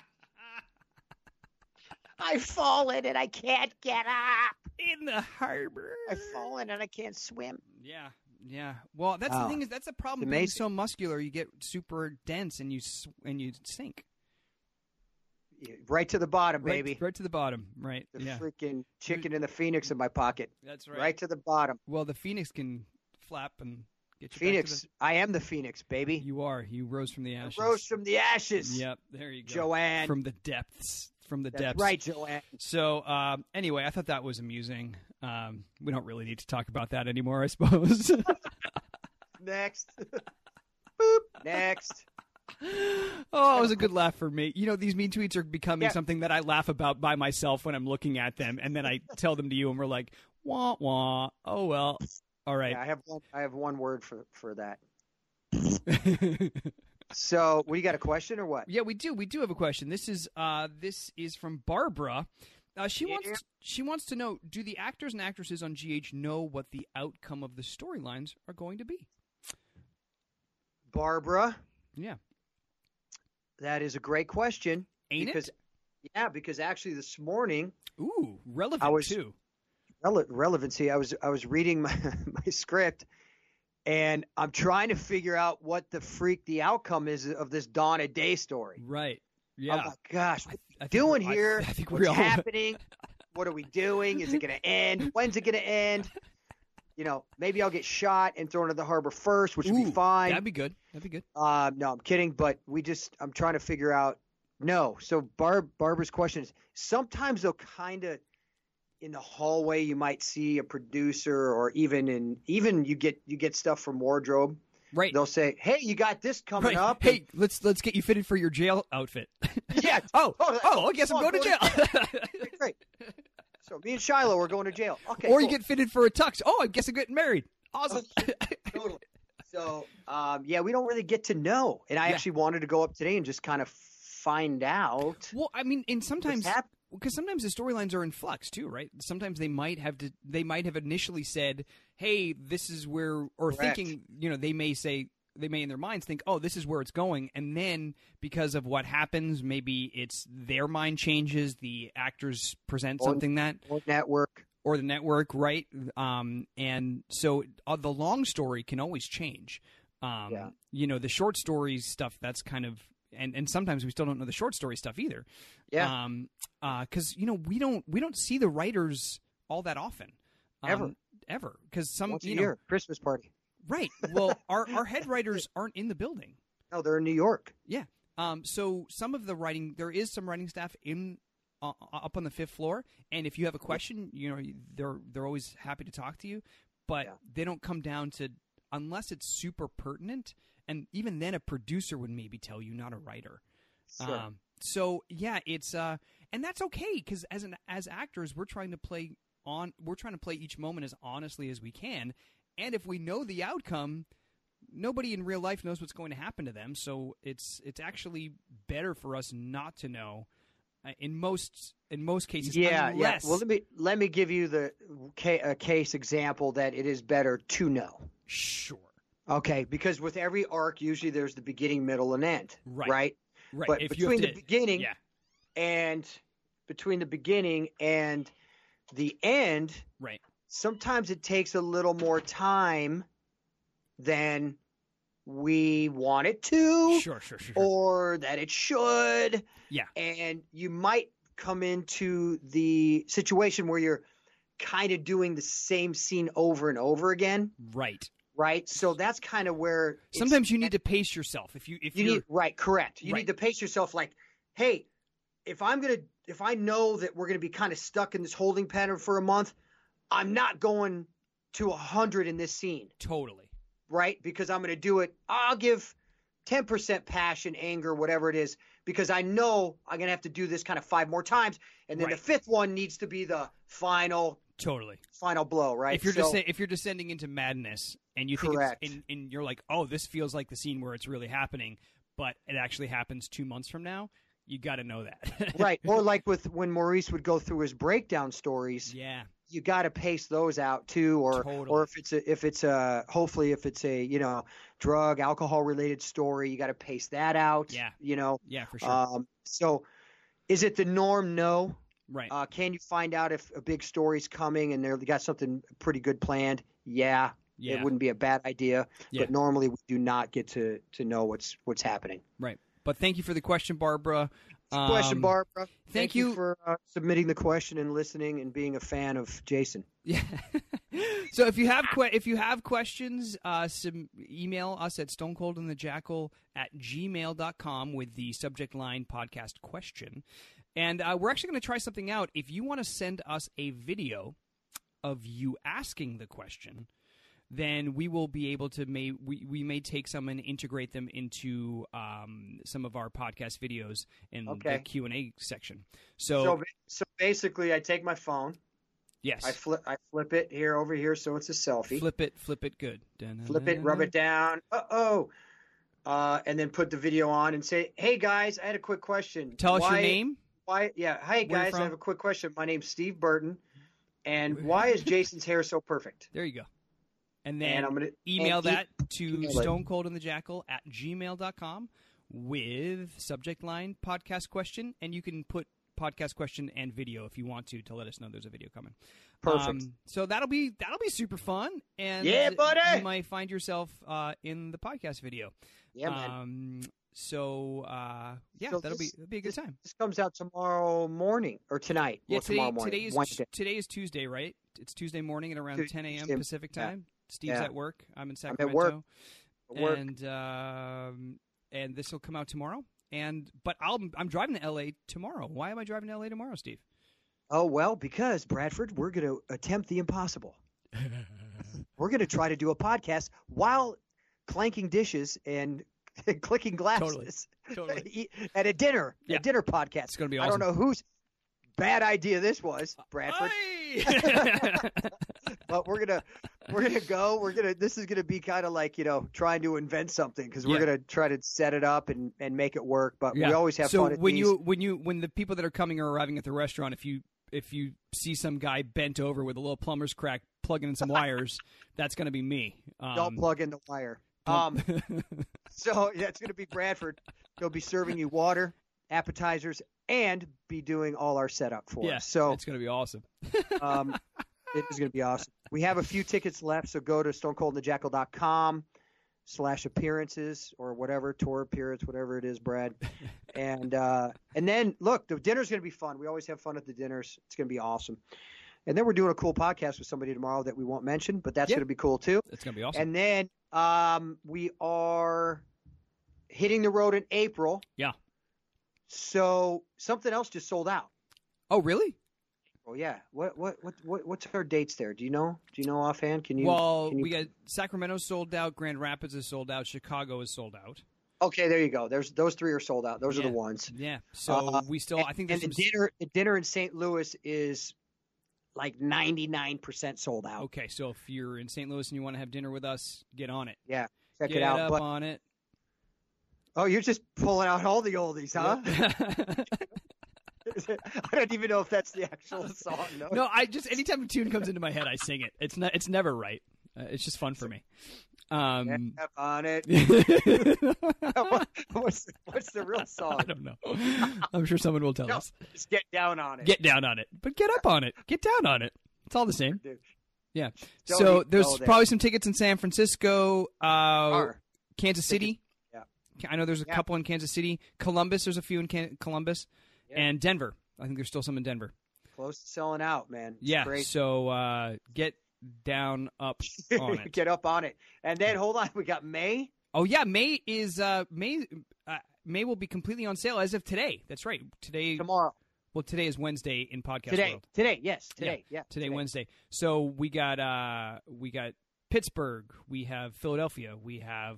Speaker 4: I've fallen and I can't get up.
Speaker 3: In the harbor.
Speaker 4: I've fallen and I can't swim.
Speaker 3: Yeah. Well, that's the thing is that's the problem. Being so muscular, you get super dense and you sink.
Speaker 4: Right to the bottom, baby.
Speaker 3: Right to the bottom. Right.
Speaker 4: The freaking chicken and the phoenix in my pocket.
Speaker 3: That's right.
Speaker 4: Right to the bottom.
Speaker 3: Well, the phoenix can flap and get you
Speaker 4: Phoenix.
Speaker 3: back to
Speaker 4: I am the phoenix, baby.
Speaker 3: You are. You rose from the ashes.
Speaker 4: I rose from the ashes.
Speaker 3: Yep. There you go.
Speaker 4: Joanne.
Speaker 3: From the depths.
Speaker 4: That's right, Joanne.
Speaker 3: So, anyway, I thought that was amusing. We don't really need to talk about that anymore, I suppose.
Speaker 4: Next. Boop. Next.
Speaker 3: Oh, it was a good laugh for me. You know, these mean tweets are becoming something that I laugh about by myself when I'm looking at them, and then I tell them to you, and we're like, wah, wah. Oh, well. All right.
Speaker 4: Yeah, I have one word for that. So, you got a question or what?
Speaker 3: Yeah, we do. We do have a question. This is from Barbara. She wants to know: do the actors and actresses on GH know what the outcome of the storylines are going to be?
Speaker 4: Barbara.
Speaker 3: Yeah.
Speaker 4: That is a great question.
Speaker 3: Ain't it?
Speaker 4: Yeah, because actually this morning.
Speaker 3: Ooh, relevant too.
Speaker 4: Relevancy. I was reading my script. And I'm trying to figure out what the outcome is of this Dawn of Day story.
Speaker 3: Right. Yeah.
Speaker 4: I'm like, gosh, what are we doing here?
Speaker 3: I think
Speaker 4: what's happening? What are we doing? Is it going to end? When's it going to end? maybe I'll get shot and thrown into the harbor first, which would be
Speaker 3: Ooh,
Speaker 4: fine.
Speaker 3: That'd be good.
Speaker 4: No, I'm kidding, but I'm trying to figure out. No. So Barbara's question is, sometimes they'll kind of, in the hallway, you might see a producer, or even you get stuff from wardrobe.
Speaker 3: Right.
Speaker 4: They'll say, "Hey, you got this coming up."
Speaker 3: Hey, let's get you fitted for your jail outfit.
Speaker 4: Yeah.
Speaker 3: I guess I'm going to jail.
Speaker 4: Great. So me and Shiloh are going to jail. Okay.
Speaker 3: Or
Speaker 4: cool.
Speaker 3: you get fitted for a tux. Oh, I guess I'm getting married. Awesome.
Speaker 4: Totally. So, we don't really get to know. And I actually wanted to go up today and just kind of find out.
Speaker 3: Well, I mean, and sometimes because sometimes the storylines are in flux too, right? Sometimes they might have initially said, "Hey, this is where," or
Speaker 4: Correct.
Speaker 3: thinking, they may in their minds think, "Oh, this is where it's going," and then because of what happens, maybe it's their mind changes. The actors present something that
Speaker 4: Or network.
Speaker 3: or the network, right? And so the long story can always change. The short story stuff, that's kind of, and sometimes we still don't know the short story stuff either.
Speaker 4: Yeah.
Speaker 3: Because we don't see the writers all that often. Ever. Because
Speaker 4: Once a year, Christmas party.
Speaker 3: Right. Well, our head writers aren't in the building.
Speaker 4: No, they're in New York.
Speaker 3: Yeah. So some of the writing, there is some writing staff in up on the 5th floor, and if you have a question, they're always happy to talk to you, but they don't come down to, unless it's super pertinent, and even then a producer would maybe tell you, not a writer.
Speaker 4: Sure.
Speaker 3: So yeah, it's and that's okay, because as actors, we're trying to play each moment as honestly as we can, and if we know the outcome, nobody in real life knows what's going to happen to them, so it's actually better for us not to know. In most cases, unless...
Speaker 4: Well, let me give you a case example that it is better to know.
Speaker 3: Sure.
Speaker 4: Okay, because with every arc, usually there's the beginning, middle, and end.
Speaker 3: Right.
Speaker 4: But
Speaker 3: If
Speaker 4: between
Speaker 3: you
Speaker 4: the
Speaker 3: have to,
Speaker 4: beginning and the end,
Speaker 3: right,
Speaker 4: sometimes it takes a little more time than we want it to,
Speaker 3: sure.
Speaker 4: or that it should.
Speaker 3: Yeah.
Speaker 4: And you might come into the situation where you're kind of doing the same scene over and over again. Right. So that's kind of where
Speaker 3: sometimes you need to pace yourself. If you
Speaker 4: need, right, correct. You need to pace yourself, like, hey, if I know that we're gonna be kind of stuck in this holding pattern for a month, I'm not going to 100 in this scene.
Speaker 3: Totally.
Speaker 4: Right? Because I'm going to do it. I'll give 10% passion, anger, whatever it is, because I know I'm going to have to do this kind of 5 more times. And then the 5th one needs to be the final blow, right?
Speaker 3: If you're descending into madness and you think and you're like, "Oh, this feels like the scene where it's really happening," but it actually happens 2 months from now, you got to know that.
Speaker 4: Right. Or like when Maurice would go through his breakdown stories.
Speaker 3: Yeah.
Speaker 4: You got to pace those out too, or if it's a drug, alcohol related story, you got to pace that out.
Speaker 3: Yeah. Yeah, for sure.
Speaker 4: So is it the norm? No.
Speaker 3: Right.
Speaker 4: Can you find out if a big story's coming and they got something pretty good planned? Yeah. It wouldn't be a bad idea. Yeah. But normally we do not get to know what's happening.
Speaker 3: Right. But thank you for the question, Barbara.
Speaker 4: Barbara.
Speaker 3: Thank
Speaker 4: you for submitting the question and listening and being a fan of Jason.
Speaker 3: Yeah. So if you have questions, email us at stonecoldandthejackal@gmail.com with the subject line podcast question. And we're actually going to try something out. If you want to send us a video of you asking the question, then we will be able to we may take some and integrate them into some of our podcast videos in the Q&A section. So
Speaker 4: basically, I take my phone.
Speaker 3: Yes.
Speaker 4: I flip it over here, so it's a selfie.
Speaker 3: Flip it good.
Speaker 4: Flip it, rub it down. And then put the video on and say, "Hey guys, I had a quick question.
Speaker 3: Tell us your name."
Speaker 4: Hey guys, I have a quick question. My name's Steve Burton, and why is Jason's hair so perfect?
Speaker 3: There you go. And then I'm gonna email that to stonecoldandthejackal@gmail.com with subject line podcast question, and you can put podcast question and video if you want to let us know there's a video coming.
Speaker 4: Perfect.
Speaker 3: So that'll be super fun, and
Speaker 4: Yeah, buddy!
Speaker 3: you might find yourself in the podcast video.
Speaker 4: Yeah, man.
Speaker 3: So
Speaker 4: So
Speaker 3: that'll be a good time.
Speaker 4: This comes out tomorrow morning or tonight.
Speaker 3: Yeah,
Speaker 4: Well, tomorrow morning.
Speaker 3: today is Tuesday, right? It's Tuesday morning at around 10 a.m.
Speaker 4: Tuesday.
Speaker 3: Pacific time. Steve's
Speaker 4: Yeah.
Speaker 3: at work. I'm in
Speaker 4: I'm
Speaker 3: Sacramento.
Speaker 4: at work.
Speaker 3: And this will come out tomorrow. But I'm driving to LA tomorrow. Why am I driving to LA tomorrow, Steve?
Speaker 4: Oh, well, because, Bradford, we're going to attempt the impossible. We're going to try to do a podcast while clanking dishes and clicking glasses.
Speaker 3: Totally.
Speaker 4: At a dinner podcast.
Speaker 3: It's going to be
Speaker 4: I
Speaker 3: awesome.
Speaker 4: don't know whose bad idea this was, Bradford. But we're gonna go. This is gonna be kind of like, trying to invent something, because we're gonna try to set it up and make it work. But we always have fun at
Speaker 3: when
Speaker 4: these.
Speaker 3: when the people that are coming are arriving at the restaurant, if you see some guy bent over with a little plumber's crack plugging in some wires, that's going to be me.
Speaker 4: Don't plug in the wire. So it's going to be Bradford. He'll be serving you water, appetizers, and be doing all our setup for us. So
Speaker 3: it's going to be awesome.
Speaker 4: It is going to be awesome. We have a few tickets left, so go to stonecoldandthejackal.com/appearances or whatever, tour appearance, whatever it is, Brad. And then, look, the dinner's going to be fun. We always have fun at the dinners. It's going to be awesome. And then we're doing a cool podcast with somebody tomorrow that we won't mention, but that's going to be cool too.
Speaker 3: It's going to be awesome.
Speaker 4: And then we are hitting the road in April.
Speaker 3: Yeah.
Speaker 4: So something else just sold out.
Speaker 3: Oh, really?
Speaker 4: Oh yeah. What's our dates there? Do you know offhand? Can you?
Speaker 3: We got Sacramento sold out, Grand Rapids is sold out, Chicago is sold out.
Speaker 4: Okay, there you go. Those three are sold out. Those are the ones.
Speaker 3: Yeah. So we still, I think there's
Speaker 4: the dinner in St. Louis is like 99% sold out.
Speaker 3: Okay, so if you're in St. Louis and you want to have dinner with us, get on it.
Speaker 4: Yeah, check
Speaker 3: get
Speaker 4: it out.
Speaker 3: Up on it.
Speaker 4: Oh, you're just pulling out all the oldies, huh? I don't even know if that's the actual song.
Speaker 3: No, anytime a tune comes into my head, I sing it. It's never right. It's just fun for me.
Speaker 4: Up on it. What's the real song?
Speaker 3: I don't know. I'm sure someone will tell us.
Speaker 4: Just get down on it.
Speaker 3: Get down on it, but get up on it. Get down on it. It's all the same.
Speaker 4: Dude.
Speaker 3: Yeah. So there's probably some tickets in San Francisco, Kansas City.
Speaker 4: Yeah.
Speaker 3: I know there's a couple in Kansas City. Columbus, there's a few in Columbus. Yeah. And Denver. I think there's still some in Denver.
Speaker 4: Close to selling out, man. It's
Speaker 3: yeah.
Speaker 4: great.
Speaker 3: So get down up on it.
Speaker 4: Get up on it. And then hold on, we got May.
Speaker 3: Oh yeah, May is May will be completely on sale as of today. That's right.
Speaker 4: Tomorrow.
Speaker 3: Well, today is Wednesday in podcast world.
Speaker 4: Today, Today.
Speaker 3: Wednesday. So we got Pittsburgh, we have Philadelphia, we have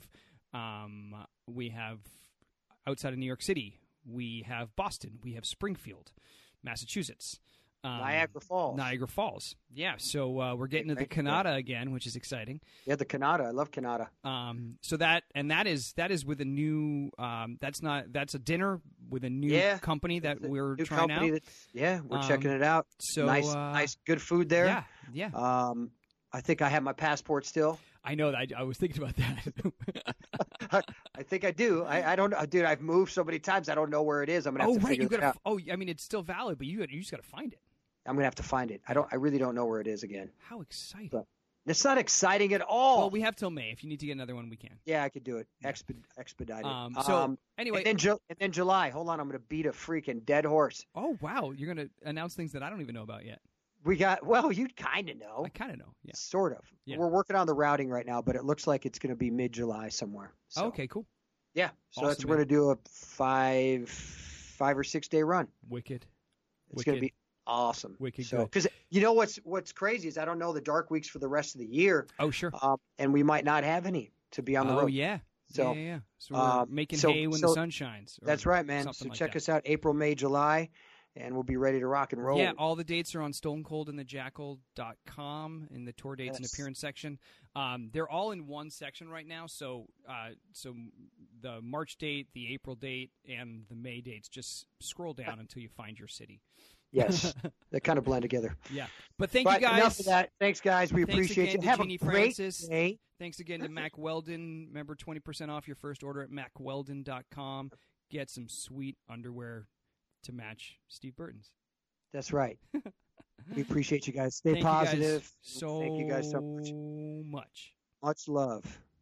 Speaker 3: outside of New York City, we have Boston, we have Springfield, Massachusetts.
Speaker 4: Niagara
Speaker 3: Falls. Yeah, so we're getting to the Canada again, which is exciting.
Speaker 4: Yeah, the Canada. I love Canada.
Speaker 3: So that is with a new that's a dinner with a new company that we're trying out.
Speaker 4: We're checking it out. So nice good food there.
Speaker 3: Yeah.
Speaker 4: I think I have my passport still.
Speaker 3: I know that. I was thinking about that.
Speaker 4: I think I do. I don't know, dude. I've moved so many times. I don't know where it is. I'm gonna have to figure it out.
Speaker 3: Oh, I mean, it's still valid, but you just got to find it.
Speaker 4: I'm gonna have to find it. I really don't know where it is again.
Speaker 3: How exciting!
Speaker 4: But it's not exciting at all.
Speaker 3: Well, we have till May. If you need to get another one, we can.
Speaker 4: Yeah, I could do it. Expedite it.
Speaker 3: So anyway,
Speaker 4: and then July. Hold on, I'm gonna beat a freaking dead horse.
Speaker 3: Oh wow, you're gonna announce things that I don't even know about yet.
Speaker 4: We got. Well, you kind of know.
Speaker 3: I kind of know. Yeah.
Speaker 4: Sort of.
Speaker 3: Yeah.
Speaker 4: We're working on the routing right now, but it looks like it's gonna be mid-July somewhere. So.
Speaker 3: Okay, cool.
Speaker 4: Yeah. So
Speaker 3: awesome,
Speaker 4: we're gonna do a 5 or 6 day run.
Speaker 3: Wicked.
Speaker 4: It's gonna be awesome.
Speaker 3: Wicked.
Speaker 4: So, because you know what's crazy is I don't know the dark weeks for the rest of the year.
Speaker 3: Oh sure.
Speaker 4: And we might not have any to be on the road.
Speaker 3: Oh yeah.
Speaker 4: So
Speaker 3: yeah. So we're making hay when the sun shines.
Speaker 4: That's right, man. So check us out April, May, July, and we'll be ready to rock and roll.
Speaker 3: Yeah, all the dates are on stonecoldandthejackal.com in the tour dates and appearance section. They're all in one section right now. So the March date, the April date, and the May dates, just scroll down until you find your city.
Speaker 4: Yes, they kind of blend together.
Speaker 3: Yeah, but you guys.
Speaker 4: Enough of that. Thanks, guys. We appreciate you. Have
Speaker 3: Jeannie
Speaker 4: a great
Speaker 3: Francis.
Speaker 4: day.
Speaker 3: Thanks again to Mack Weldon. Remember, 20% off your first order at MackWeldon.com. Get some sweet underwear to match Steve Burton's.
Speaker 4: That's right. We appreciate you guys. Stay
Speaker 3: Thank
Speaker 4: positive.
Speaker 3: You guys
Speaker 4: Thank you guys so much.
Speaker 3: much.
Speaker 4: Much love.